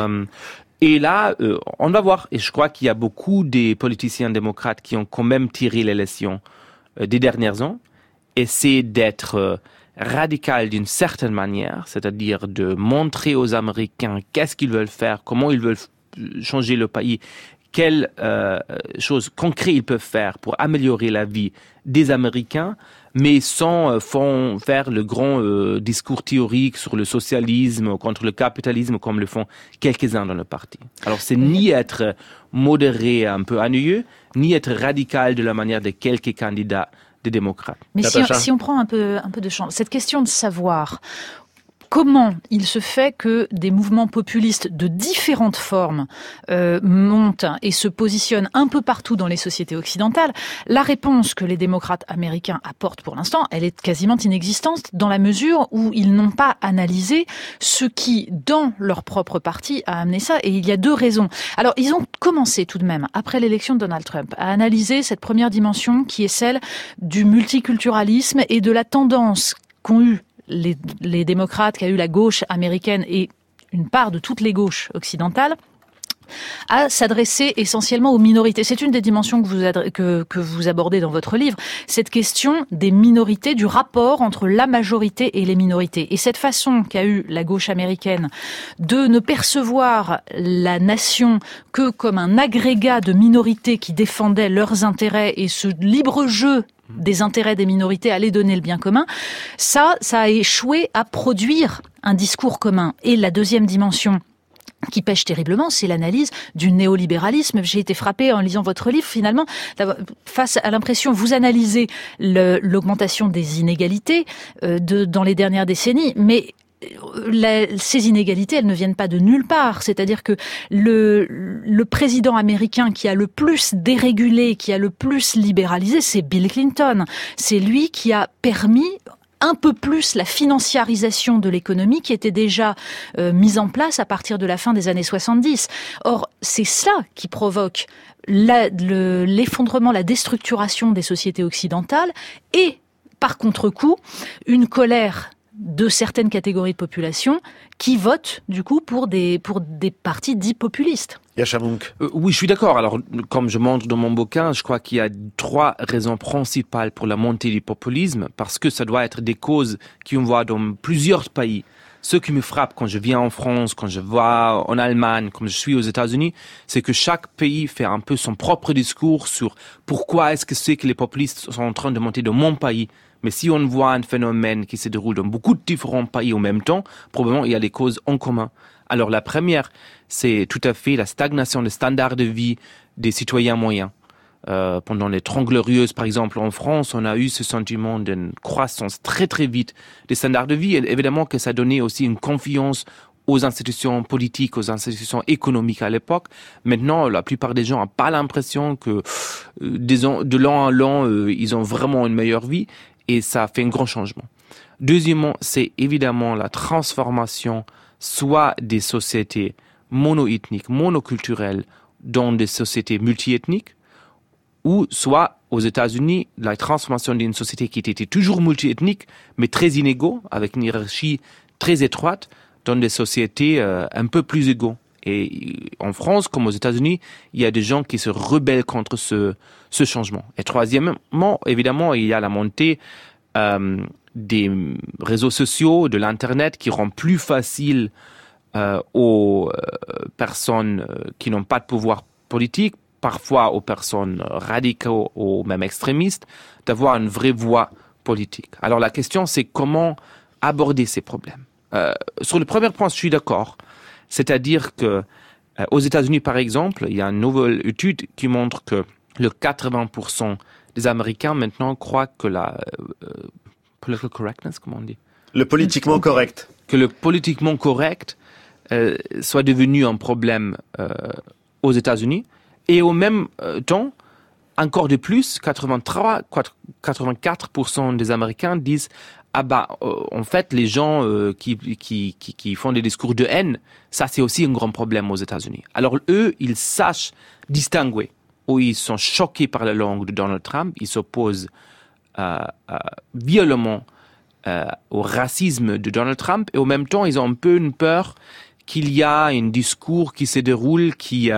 Et là, on va voir. Et je crois qu'il y a beaucoup des politiciens démocrates qui ont quand même tiré l'élection des dernières ans, essaient d'être radical d'une certaine manière, c'est-à-dire de montrer aux Américains qu'est-ce qu'ils veulent faire, comment ils veulent changer le pays, quelles choses concrètes ils peuvent faire pour améliorer la vie des Américains, mais sans faire le grand discours théorique sur le socialisme, contre le capitalisme, comme le font quelques-uns dans le parti. Alors, c'est ni être modéré, un peu ennuyeux, ni être radical de la manière de quelques candidats des démocrates. Mais si on prend un peu de champ, cette question de savoir comment il se fait que des mouvements populistes de différentes formes montent et se positionnent un peu partout dans les sociétés occidentales, la réponse que les démocrates américains apportent pour l'instant, elle est quasiment inexistante dans la mesure où ils n'ont pas analysé ce qui, dans leur propre parti, a amené ça. Et il y a deux raisons. Alors, ils ont commencé tout de même, après l'élection de Donald Trump, à analyser cette première dimension qui est celle du multiculturalisme et de la tendance qu'ont eu les démocrates, qu'a eu la gauche américaine et une part de toutes les gauches occidentales, à s'adresser essentiellement aux minorités. C'est une des dimensions que vous abordez dans votre livre, cette question des minorités, du rapport entre la majorité et les minorités. Et cette façon qu'a eu la gauche américaine de ne percevoir la nation que comme un agrégat de minorités qui défendaient leurs intérêts et ce libre jeu des intérêts des minorités, aller donner le bien commun, ça a échoué à produire un discours commun. Et la deuxième dimension qui pêche terriblement, c'est l'analyse du néolibéralisme. J'ai été frappée en lisant votre livre, finalement, face à l'impression, vous analysez l'augmentation des inégalités dans les dernières décennies, mais ces inégalités, elles ne viennent pas de nulle part. C'est-à-dire que le président américain qui a le plus dérégulé, qui a le plus libéralisé, c'est Bill Clinton. C'est lui qui a permis un peu plus la financiarisation de l'économie qui était déjà mise en place à partir de la fin des années 70. Or, c'est cela qui provoque l'effondrement, la déstructuration des sociétés occidentales et, par contre-coup, une colère de certaines catégories de population qui votent du coup pour des partis dits populistes. Yascha Mounk. Oui, je suis d'accord. Alors, comme je montre dans mon bouquin, je crois qu'il y a 3 raisons principales pour la montée du populisme, parce que ça doit être des causes qu'on voit dans plusieurs pays. Ce qui me frappe quand je viens en France, quand je vais en Allemagne, quand je suis aux États-Unis, c'est que chaque pays fait un peu son propre discours sur pourquoi est-ce que c'est que les populistes sont en train de monter dans mon pays. Mais si on voit un phénomène qui se déroule dans beaucoup de différents pays en même temps, probablement il y a des causes en commun. Alors la première, c'est tout à fait la stagnation des standards de vie des citoyens moyens. Pendant les 30 glorieuses, par exemple, en France, on a eu ce sentiment d'une croissance très très vite des standards de vie. Et évidemment que ça donnait aussi une confiance aux institutions politiques, aux institutions économiques à l'époque. Maintenant, la plupart des gens n'ont pas l'impression que de l'an à l'an, ils ont vraiment une meilleure vie. Et ça fait un grand changement. Deuxièmement, c'est évidemment la transformation soit des sociétés monoethniques, monoculturelles, dans des sociétés multiethniques, ou soit aux États-Unis, la transformation d'une société qui était toujours multiethnique, mais très inégaux, avec une hiérarchie très étroite, dans des sociétés un peu plus égaux. Et en France, comme aux États-Unis, il y a des gens qui se rebellent contre ce changement. Et troisièmement, évidemment, il y a la montée des réseaux sociaux, de l'Internet, qui rend plus facile aux personnes qui n'ont pas de pouvoir politique, parfois aux personnes radicales ou même extrémistes, d'avoir une vraie voix politique. Alors la question, c'est comment aborder ces problèmes. Sur le premier point, je suis d'accord. C'est-à-dire que aux États-Unis, par exemple, il y a une nouvelle étude qui montre que le 80% des Américains maintenant croient que la political correctness, comment on dit ? Le politiquement correct. Que le politiquement correct soit devenu un problème aux États-Unis. Et au même temps, encore de plus, 84% des Américains disent en fait, les gens qui font des discours de haine, ça c'est aussi un grand problème aux États-Unis. Alors eux, ils sachent distinguer où ils sont choqués par la langue de Donald Trump, ils s'opposent violemment au racisme de Donald Trump, et en même temps, ils ont un peu une peur qu'il y a un discours qui se déroule qui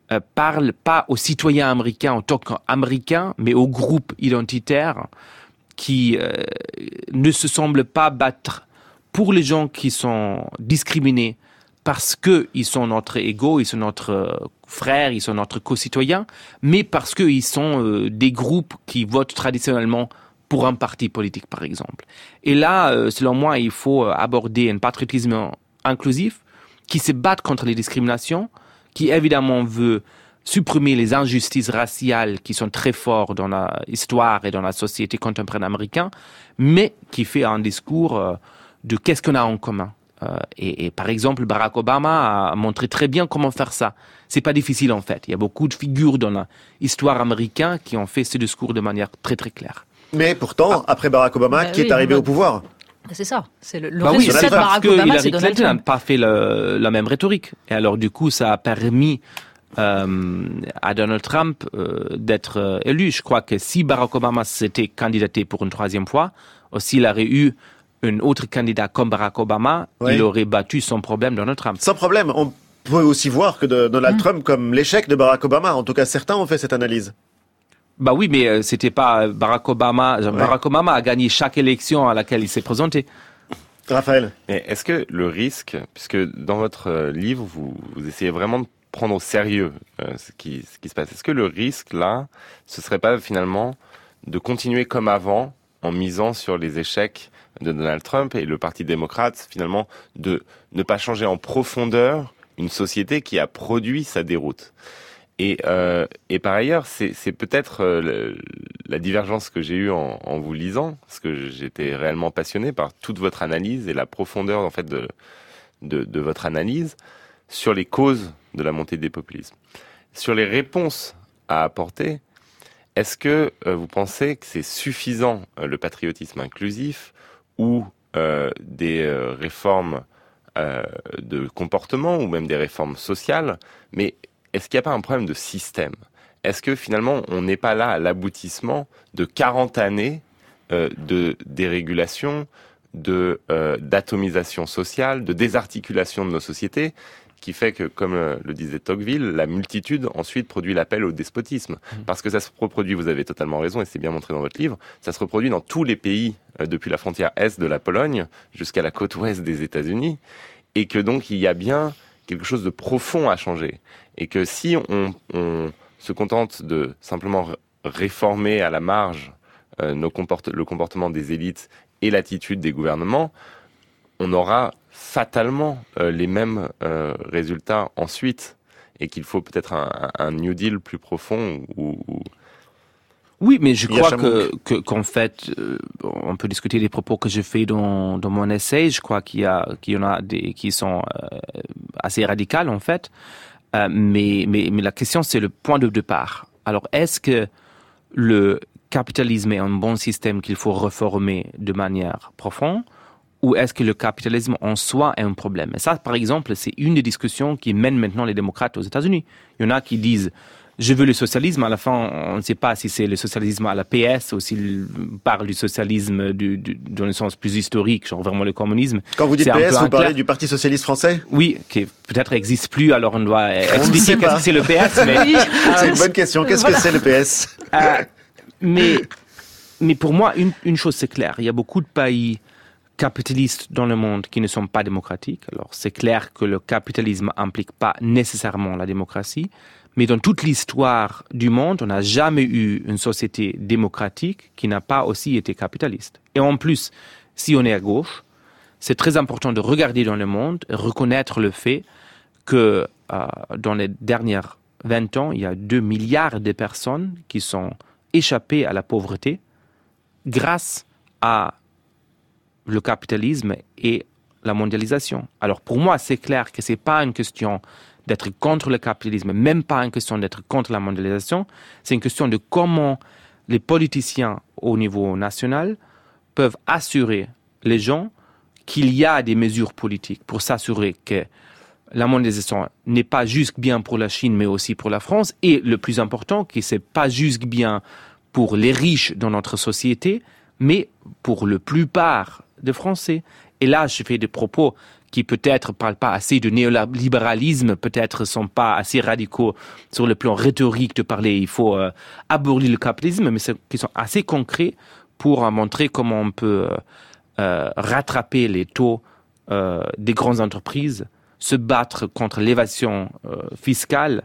parle pas aux citoyens américains en tant qu'américains, mais aux groupes identitaires qui ne se semble pas battre pour les gens qui sont discriminés parce qu'ils sont notre égaux, ils sont notre frères, ils sont notre co-citoyens, mais parce qu'ils sont des groupes qui votent traditionnellement pour un parti politique, par exemple. Et là, selon moi, il faut aborder un patriotisme inclusif qui se bat contre les discriminations, qui évidemment veut supprimer les injustices raciales qui sont très fortes dans l'histoire et dans la société contemporaine américaine, mais qui fait un discours de qu'est-ce qu'on a en commun. Et par exemple, Barack Obama a montré très bien comment faire ça. C'est pas difficile en fait. Il y a beaucoup de figures dans l'histoire américaine qui ont fait ce discours de manière très très claire. Mais pourtant, après Barack Obama, qui est arrivé au pouvoir? C'est ça. C'est le oui, résultat de Barack Obama, c'est Hillary Donald Clinton n'a Trump. pas fait la même rhétorique. Et alors du coup, ça a permis à Donald Trump d'être élu. Je crois que si Barack Obama s'était candidaté pour une troisième fois, ou s'il aurait eu un autre candidat comme Barack Obama, il aurait battu sans problème Donald Trump. Sans problème. On peut aussi voir que Donald Trump comme l'échec de Barack Obama. En tout cas, certains ont fait cette analyse. Bah oui, mais c'était pas Barack Obama. Barack Obama a gagné chaque élection à laquelle il s'est présenté. Raphaël. Mais est-ce que le risque, puisque dans votre livre, vous essayez vraiment de prendre au sérieux ce qui se passe, est-ce que le risque là, ce serait pas finalement de continuer comme avant en misant sur les échecs de Donald Trump et le Parti démocrate, finalement, de ne pas changer en profondeur une société qui a produit sa déroute. Et par ailleurs, c'est peut-être la divergence que j'ai eue en vous lisant, parce que j'étais réellement passionné par toute votre analyse et la profondeur en fait de votre analyse sur les causes de la montée des populismes. Sur les réponses à apporter, est-ce que vous pensez que c'est suffisant le patriotisme inclusif ou des réformes de comportement ou même des réformes sociales, mais est-ce qu'il n'y a pas un problème de système? Est-ce que finalement on n'est pas là à l'aboutissement de 40 années de dérégulation, d'atomisation sociale, de désarticulation de nos sociétés, qui fait que, comme le disait Tocqueville, la multitude ensuite produit l'appel au despotisme. Parce que ça se reproduit, vous avez totalement raison, et c'est bien montré dans votre livre, ça se reproduit dans tous les pays, depuis la frontière est de la Pologne jusqu'à la côte ouest des États-Unis, et que donc il y a bien quelque chose de profond à changer. Et que si on se contente de simplement réformer à la marge le comportement des élites et l'attitude des gouvernements, on aura fatalement les mêmes résultats ensuite, et qu'il faut peut-être un New Deal plus profond Oui, mais je crois qu'en fait, on peut discuter des propos que je fais dans mon essai. Je crois qu'il y en a des qui sont assez radicales en fait. Mais la question, c'est le point de départ. Alors, est-ce que le capitalisme est un bon système qu'il faut réformer de manière profonde, ou est-ce que le capitalisme en soi est un problème? Et ça, par exemple, c'est une des discussions qui mènent maintenant les démocrates aux États-Unis. Il y en a qui disent je veux le socialisme. À la fin, on ne sait pas si c'est le socialisme à la PS ou s'ils parlent du socialisme dans le sens plus historique, genre vraiment le communisme. Quand vous dites PS, vous parlez du Parti socialiste français? Oui, qui peut-être n'existe plus, alors on doit expliquer qu'est-ce que c'est le PS. Mais, c'est une bonne question. Qu'est-ce que c'est le PS? Mais pour moi, une chose c'est clair. Il y a beaucoup de pays capitalistes dans le monde qui ne sont pas démocratiques. Alors c'est clair que le capitalisme implique pas nécessairement la démocratie. Mais dans toute l'histoire du monde, on n'a jamais eu une société démocratique qui n'a pas aussi été capitaliste. Et en plus, si on est à gauche, c'est très important de regarder dans le monde et reconnaître le fait que dans les dernières 20 ans, il y a 2 milliards de personnes qui sont échappées à la pauvreté grâce à le capitalisme et la mondialisation. Alors pour moi, c'est clair que c'est pas une question d'être contre le capitalisme, même pas une question d'être contre la mondialisation, c'est une question de comment les politiciens au niveau national peuvent assurer les gens qu'il y a des mesures politiques pour s'assurer que la mondialisation n'est pas juste bien pour la Chine, mais aussi pour la France, et le plus important, que c'est pas juste bien pour les riches dans notre société, mais pour la plupart des Français. Et là, je fais des propos qui peut-être parlent pas assez de néolibéralisme, peut-être sont pas assez radicaux sur le plan rhétorique de parler il faut abolir le capitalisme, mais qui sont assez concrets pour montrer comment on peut rattraper les taux des grandes entreprises, se battre contre l'évasion fiscale,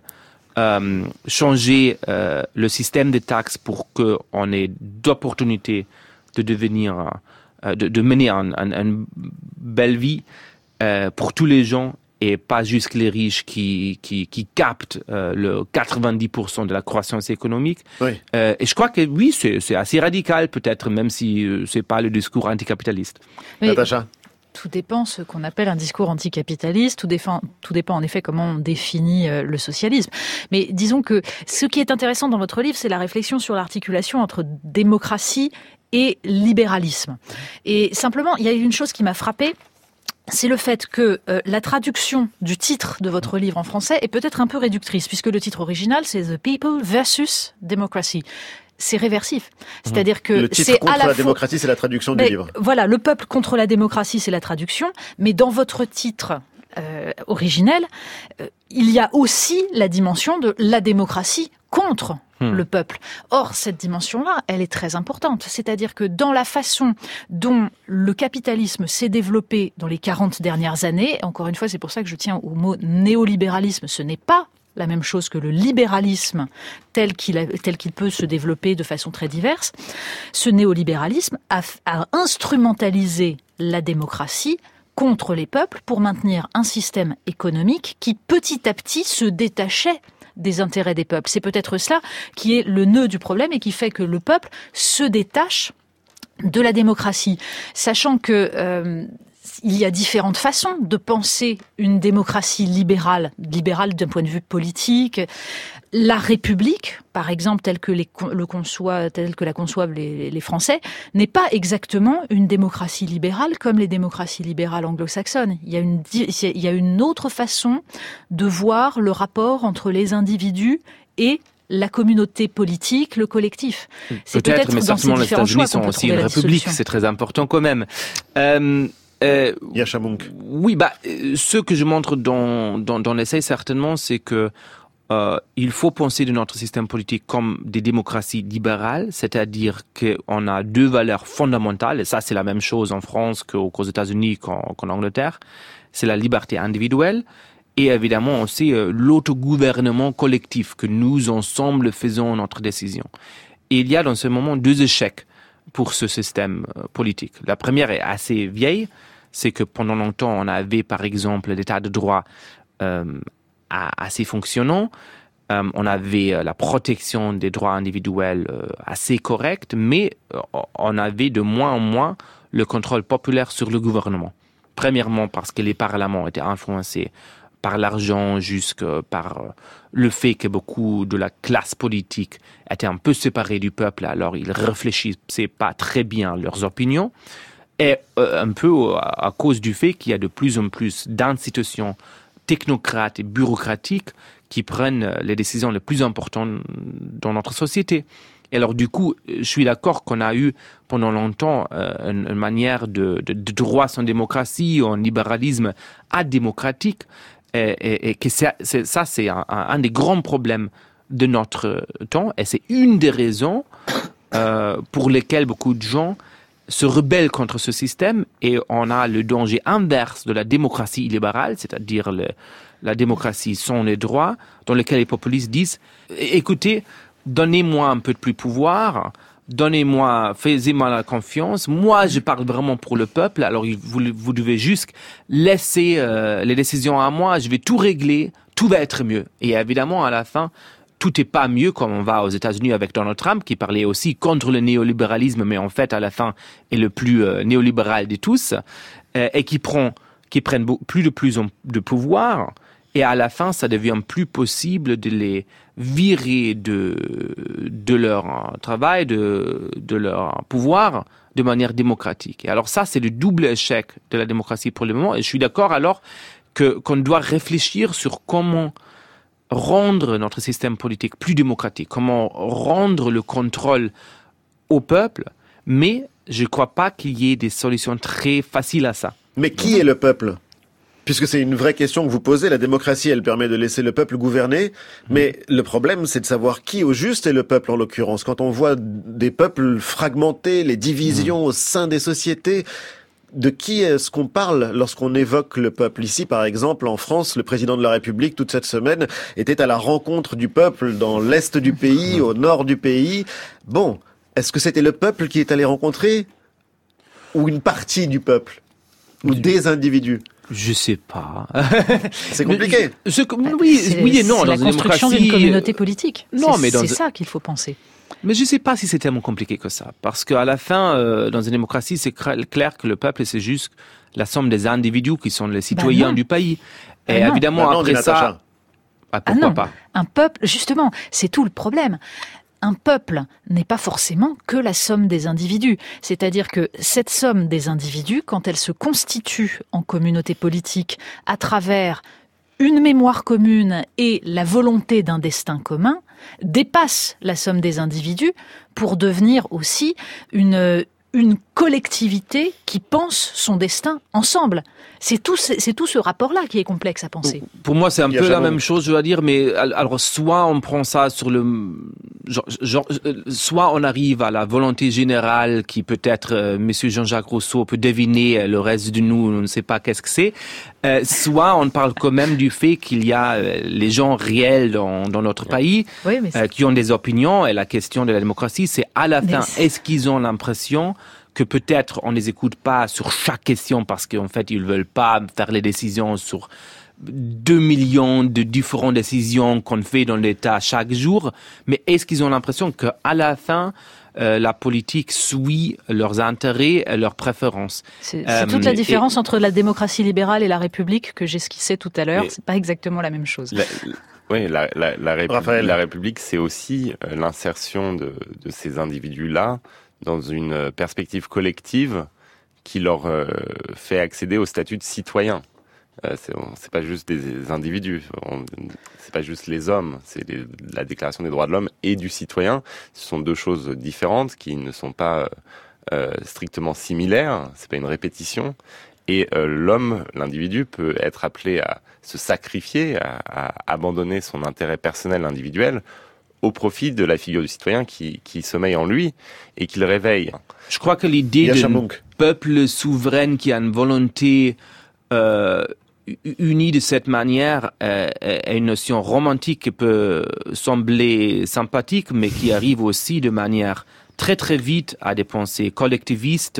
changer le système des taxes pour qu'on ait d'opportunités de devenir, de mener une belle vie pour tous les gens et pas juste les riches qui captent le 90% de la croissance économique. Oui. Et je crois que oui, c'est assez radical peut-être, même si c'est pas le discours anticapitaliste. Natacha. Tout dépend ce qu'on appelle un discours anticapitaliste, tout dépend en effet comment on définit le socialisme. Mais disons que ce qui est intéressant dans votre livre, c'est la réflexion sur l'articulation entre démocratie et libéralisme. Et simplement, il y a une chose qui m'a frappée, c'est le fait que la traduction du titre de votre livre en français est peut-être un peu réductrice, puisque le titre original, c'est « The People versus Democracy ». C'est réversif. C'est-à-dire que le titre c'est contre à la démocratie, c'est la traduction du livre. Voilà, le peuple contre la démocratie, c'est la traduction. Mais dans votre titre originel, il y a aussi la dimension de la démocratie contre le peuple. Or, cette dimension-là, elle est très importante. C'est-à-dire que dans la façon dont le capitalisme s'est développé dans les 40 dernières années, encore une fois, c'est pour ça que je tiens au mot néolibéralisme, ce n'est pas la même chose que le libéralisme tel qu'il peut se développer de façon très diverse. Ce néolibéralisme a instrumentalisé la démocratie contre les peuples pour maintenir un système économique qui petit à petit se détachait des intérêts des peuples. C'est peut-être cela qui est le nœud du problème et qui fait que le peuple se détache de la démocratie, sachant que il y a différentes façons de penser une démocratie libérale d'un point de vue politique. La République, par exemple, telle que la conçoivent les Français, n'est pas exactement une démocratie libérale comme les démocraties libérales anglo-saxonnes. Il y a une autre façon de voir le rapport entre les individus et la communauté politique, le collectif. C'est peut-être mais dans ces certainement les différents choix États-Unis sont qu'on peut aussi trouver une la république, dissolution. c'est très important quand même. Yashamunk. Oui, ce que je montre dans l'essai certainement, c'est que il faut penser de notre système politique comme des démocraties libérales, c'est-à-dire qu'on a deux valeurs fondamentales, et ça c'est la même chose en France qu'aux États-Unis qu'en Angleterre, c'est la liberté individuelle et évidemment aussi l'autogouvernement collectif, que nous ensemble faisons notre décision. Et il y a dans ce moment deux échecs pour ce système politique. La première est assez vieille, c'est que pendant longtemps on avait par exemple l'état de droit assez fonctionnant, on avait la protection des droits individuels assez correcte, mais on avait de moins en moins le contrôle populaire sur le gouvernement. Premièrement parce que les parlements étaient influencés par l'argent, jusque par le fait que beaucoup de la classe politique était un peu séparée du peuple, alors ils réfléchissaient pas très bien leurs opinions, et un peu à cause du fait qu'il y a de plus en plus d'institutions technocrates et bureaucratiques qui prennent les décisions les plus importantes dans notre société. Et alors du coup, je suis d'accord qu'on a eu pendant longtemps une manière de droit sans démocratie, un libéralisme adémocratique, et que ça c'est un des grands problèmes de notre temps, et c'est une des raisons pour lesquelles beaucoup de gens se rebellent contre ce système, et on a le danger inverse de la démocratie illibérale, c'est-à-dire la démocratie sans les droits, dans lequel les populistes disent « Écoutez, donnez-moi un peu de plus pouvoir, faites-moi la confiance, moi je parle vraiment pour le peuple, alors vous devez juste laisser les décisions à moi, je vais tout régler, tout va être mieux. » Et évidemment, à la fin, tout n'est pas mieux, comme on va aux États-Unis avec Donald Trump, qui parlait aussi contre le néolibéralisme, mais en fait, à la fin, est le plus néolibéral de tous, et qui prennent plus de pouvoir, et à la fin, ça devient plus possible de les virer de leur travail, de leur pouvoir, de manière démocratique. Et alors ça, c'est le double échec de la démocratie pour le moment, et je suis d'accord alors qu'on doit réfléchir sur comment rendre notre système politique plus démocratique, comment rendre le contrôle au peuple, mais je ne crois pas qu'il y ait des solutions très faciles à ça. Mais qui est le peuple ? Puisque c'est une vraie question que vous posez, la démocratie, elle permet de laisser le peuple gouverner, mais le problème, c'est de savoir qui au juste est le peuple en l'occurrence. Quand on voit des peuples fragmentés, les divisions au sein des sociétés, de qui est-ce qu'on parle lorsqu'on évoque le peuple? Ici, par exemple, en France, le président de la République, toute cette semaine, était à la rencontre du peuple dans l'est du pays, au nord du pays. Bon, est-ce que c'était le peuple qui est allé rencontrer ou une partie du peuple ou des individus? Je sais pas. C'est compliqué. Oui et non. C'est la construction d'une communauté politique. Non, mais c'est ça qu'il faut penser. Mais je sais pas si c'est tellement compliqué que ça. Parce qu'à la fin, dans une démocratie, c'est clair que le peuple, c'est juste la somme des individus qui sont les citoyens du pays. Et évidemment, après ça... pourquoi pas? Un peuple, justement, c'est tout le problème. Un peuple n'est pas forcément que la somme des individus. C'est-à-dire que cette somme des individus, quand elle se constitue en communauté politique à travers une mémoire commune et la volonté d'un destin commun, dépasse la somme des individus pour devenir aussi une collectivité qui pense son destin ensemble. C'est tout ce rapport-là qui est complexe à penser. Pour moi, c'est un peu la même chose, je dois dire, mais alors soit on prend ça sur le... soit on arrive à la volonté générale qui peut-être Monsieur Jean-Jacques Rousseau peut deviner, le reste de nous, on ne sait pas qu'est-ce que c'est, soit on parle quand même du fait qu'il y a les gens réels dans notre pays qui ont des opinions, et la question de la démocratie, c'est à la fin, est-ce qu'ils ont l'impression que peut-être on les écoute pas sur chaque question parce qu'en fait ils veulent pas faire les décisions sur 2 millions de différentes décisions qu'on fait dans l'État chaque jour, mais est-ce qu'ils ont l'impression qu'à la fin la politique suit leurs intérêts et leurs préférences? C'est toute la différence entre la démocratie libérale et la République que j'esquissais tout à l'heure. C'est pas exactement la même chose. La République, c'est aussi l'insertion de ces individus-là dans une perspective collective qui leur fait accéder au statut de citoyen. C'est pas juste des individus, c'est pas juste les hommes, c'est la Déclaration des droits de l'homme et du citoyen. Ce sont deux choses différentes qui ne sont pas strictement similaires, c'est pas une répétition. Et l'homme, l'individu, peut être appelé à se sacrifier, à abandonner son intérêt personnel individuel au profit de la figure du citoyen qui sommeille en lui et qui le réveille. Je crois que l'idée d'un peuple souverain qui a une volonté unie de cette manière est une notion romantique qui peut sembler sympathique, mais qui arrive aussi de manière très très vite à des pensées collectivistes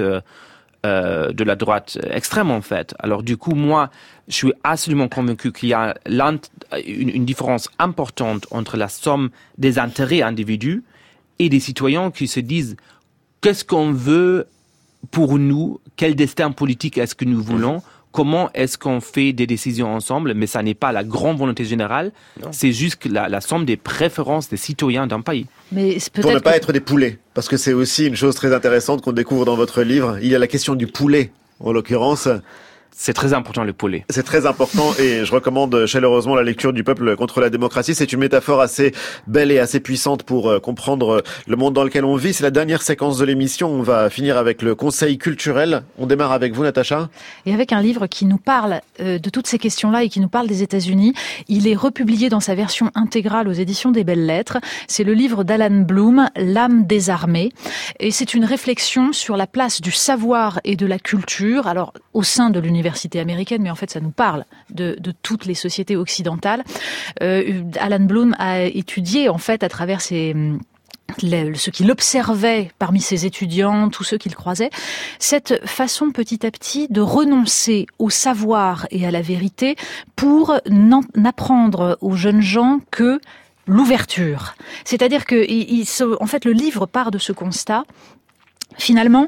de la droite extrême en fait. Alors du coup, moi, je suis absolument convaincu qu'il y a une différence importante entre la somme des intérêts individus et des citoyens qui se disent qu'est-ce qu'on veut pour nous, quel destin politique est-ce que nous voulons, comment est-ce qu'on fait des décisions ensemble, mais ça n'est pas la grande volonté générale, c'est juste la somme des préférences des citoyens d'un pays. Mais pour ne pas être des poulets, parce que c'est aussi une chose très intéressante qu'on découvre dans votre livre, il y a la question du poulet, en l'occurrence. C'est très important, le poulet. C'est très important et je recommande chaleureusement la lecture du Peuple contre la démocratie. C'est une métaphore assez belle et assez puissante pour comprendre le monde dans lequel on vit. C'est la dernière séquence de l'émission. On va finir avec le conseil culturel. On démarre avec vous, Natacha. Et avec un livre qui nous parle de toutes ces questions-là et qui nous parle des États-Unis. Il est republié dans sa version intégrale aux éditions des Belles Lettres. C'est le livre d'Alan Bloom, L'âme désarmée. Et c'est une réflexion sur la place du savoir et de la culture, alors au sein de l'université américaine, mais en fait ça nous parle de toutes les sociétés occidentales. Alan Bloom a étudié en fait à travers ce qu'il observait parmi ses étudiants, tous ceux qu'il croisait, cette façon petit à petit de renoncer au savoir et à la vérité pour n'apprendre aux jeunes gens que l'ouverture. C'est-à-dire que en fait le livre part de ce constat. Finalement,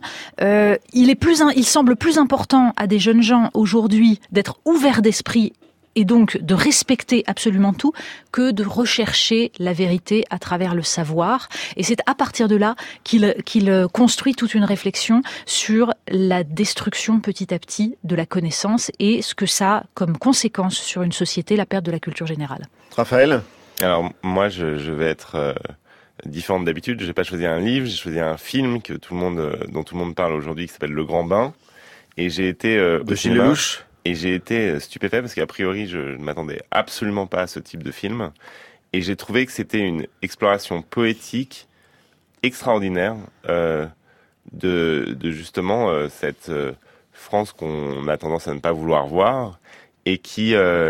il semble plus important à des jeunes gens aujourd'hui d'être ouverts d'esprit et donc de respecter absolument tout que de rechercher la vérité à travers le savoir. Et c'est à partir de là qu'il construit toute une réflexion sur la destruction petit à petit de la connaissance et ce que ça a comme conséquence sur une société, la perte de la culture générale. Raphaël ? Alors moi, je vais être... différente d'habitude, j'ai pas choisi un livre, j'ai choisi un film dont tout le monde parle aujourd'hui, qui s'appelle Le Grand Bain. Et j'ai été de Gilles Lelouch. j'ai été stupéfait parce qu'a priori, je ne m'attendais absolument pas à ce type de film. Et j'ai trouvé que c'était une exploration poétique extraordinaire de justement cette France qu'on a tendance à ne pas vouloir voir et qui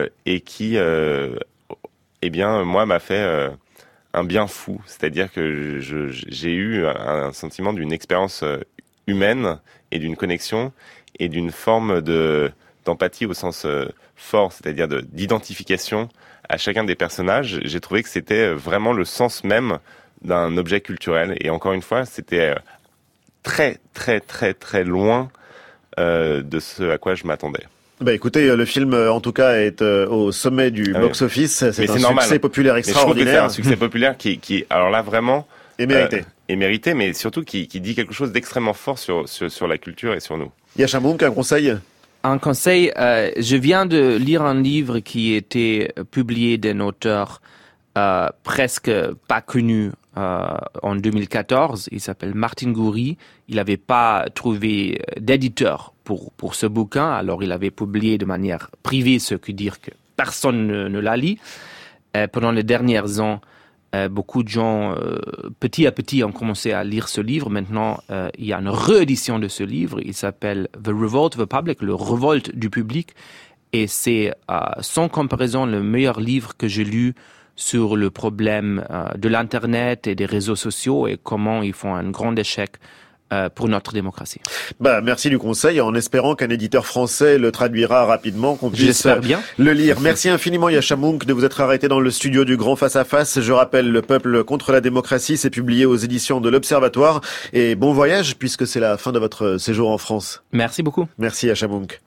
eh bien, moi, m'a fait un bien fou. C'est-à-dire que j'ai eu un sentiment d'une expérience humaine et d'une connexion et d'une forme d'empathie au sens fort, c'est-à-dire d'identification à chacun des personnages. J'ai trouvé que c'était vraiment le sens même d'un objet culturel. Et encore une fois, c'était très, très, très, très loin de ce à quoi je m'attendais. Bah écoutez, le film en tout cas est au sommet du box-office. C'est un succès populaire extraordinaire. Mais je trouve que c'est un succès populaire qui alors là vraiment est mérité. Est mérité, mais surtout qui dit quelque chose d'extrêmement fort sur la culture et sur nous. Yascha Mounk, un conseil? Un conseil, je viens de lire un livre qui était publié d'un auteur presque pas connu en 2014. Il s'appelle Martin Goury. Il n'avait pas trouvé d'éditeur pour ce bouquin, alors il avait publié de manière privée, ce qui veut dire que personne ne l'a lu. Pendant les derniers ans, beaucoup de gens, petit à petit, ont commencé à lire ce livre. Maintenant, il y a une réédition de ce livre. Il s'appelle The Revolt of the Public, le révolte du public. Et c'est, sans comparaison, le meilleur livre que j'ai lu sur le problème de l'Internet et des réseaux sociaux et comment ils font un grand échec pour notre démocratie. Bah, merci du conseil, en espérant qu'un éditeur français le traduira rapidement, qu'on puisse le lire. Merci infiniment Yascha Mounk de vous être arrêté dans le studio du Grand Face à Face. Je rappelle, Le Peuple contre la démocratie, c'est publié aux éditions de l'Observatoire. Et bon voyage, puisque c'est la fin de votre séjour en France. Merci beaucoup. Merci Yascha Mounk.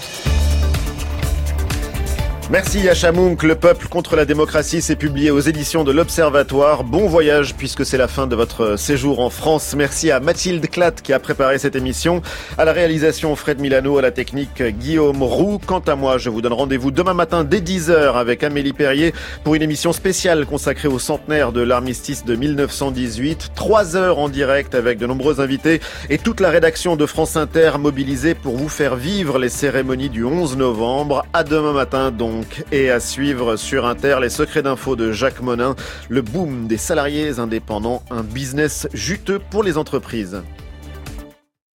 Merci Yascha Mounk. Le Peuple contre la démocratie, c'est publié aux éditions de l'Observatoire. Bon voyage puisque c'est la fin de votre séjour en France. Merci à Mathilde Klatt qui a préparé cette émission. À la réalisation, Fred Milano, à la technique, Guillaume Roux. Quant à moi, je vous donne rendez-vous demain matin dès 10h avec Amélie Perrier pour une émission spéciale consacrée au centenaire de l'armistice de 1918. 3 heures en direct avec de nombreux invités et toute la rédaction de France Inter mobilisée pour vous faire vivre les cérémonies du 11 novembre. À demain matin donc. Et à suivre sur Inter, les secrets d'info de Jacques Monin, le boom des salariés indépendants, un business juteux pour les entreprises.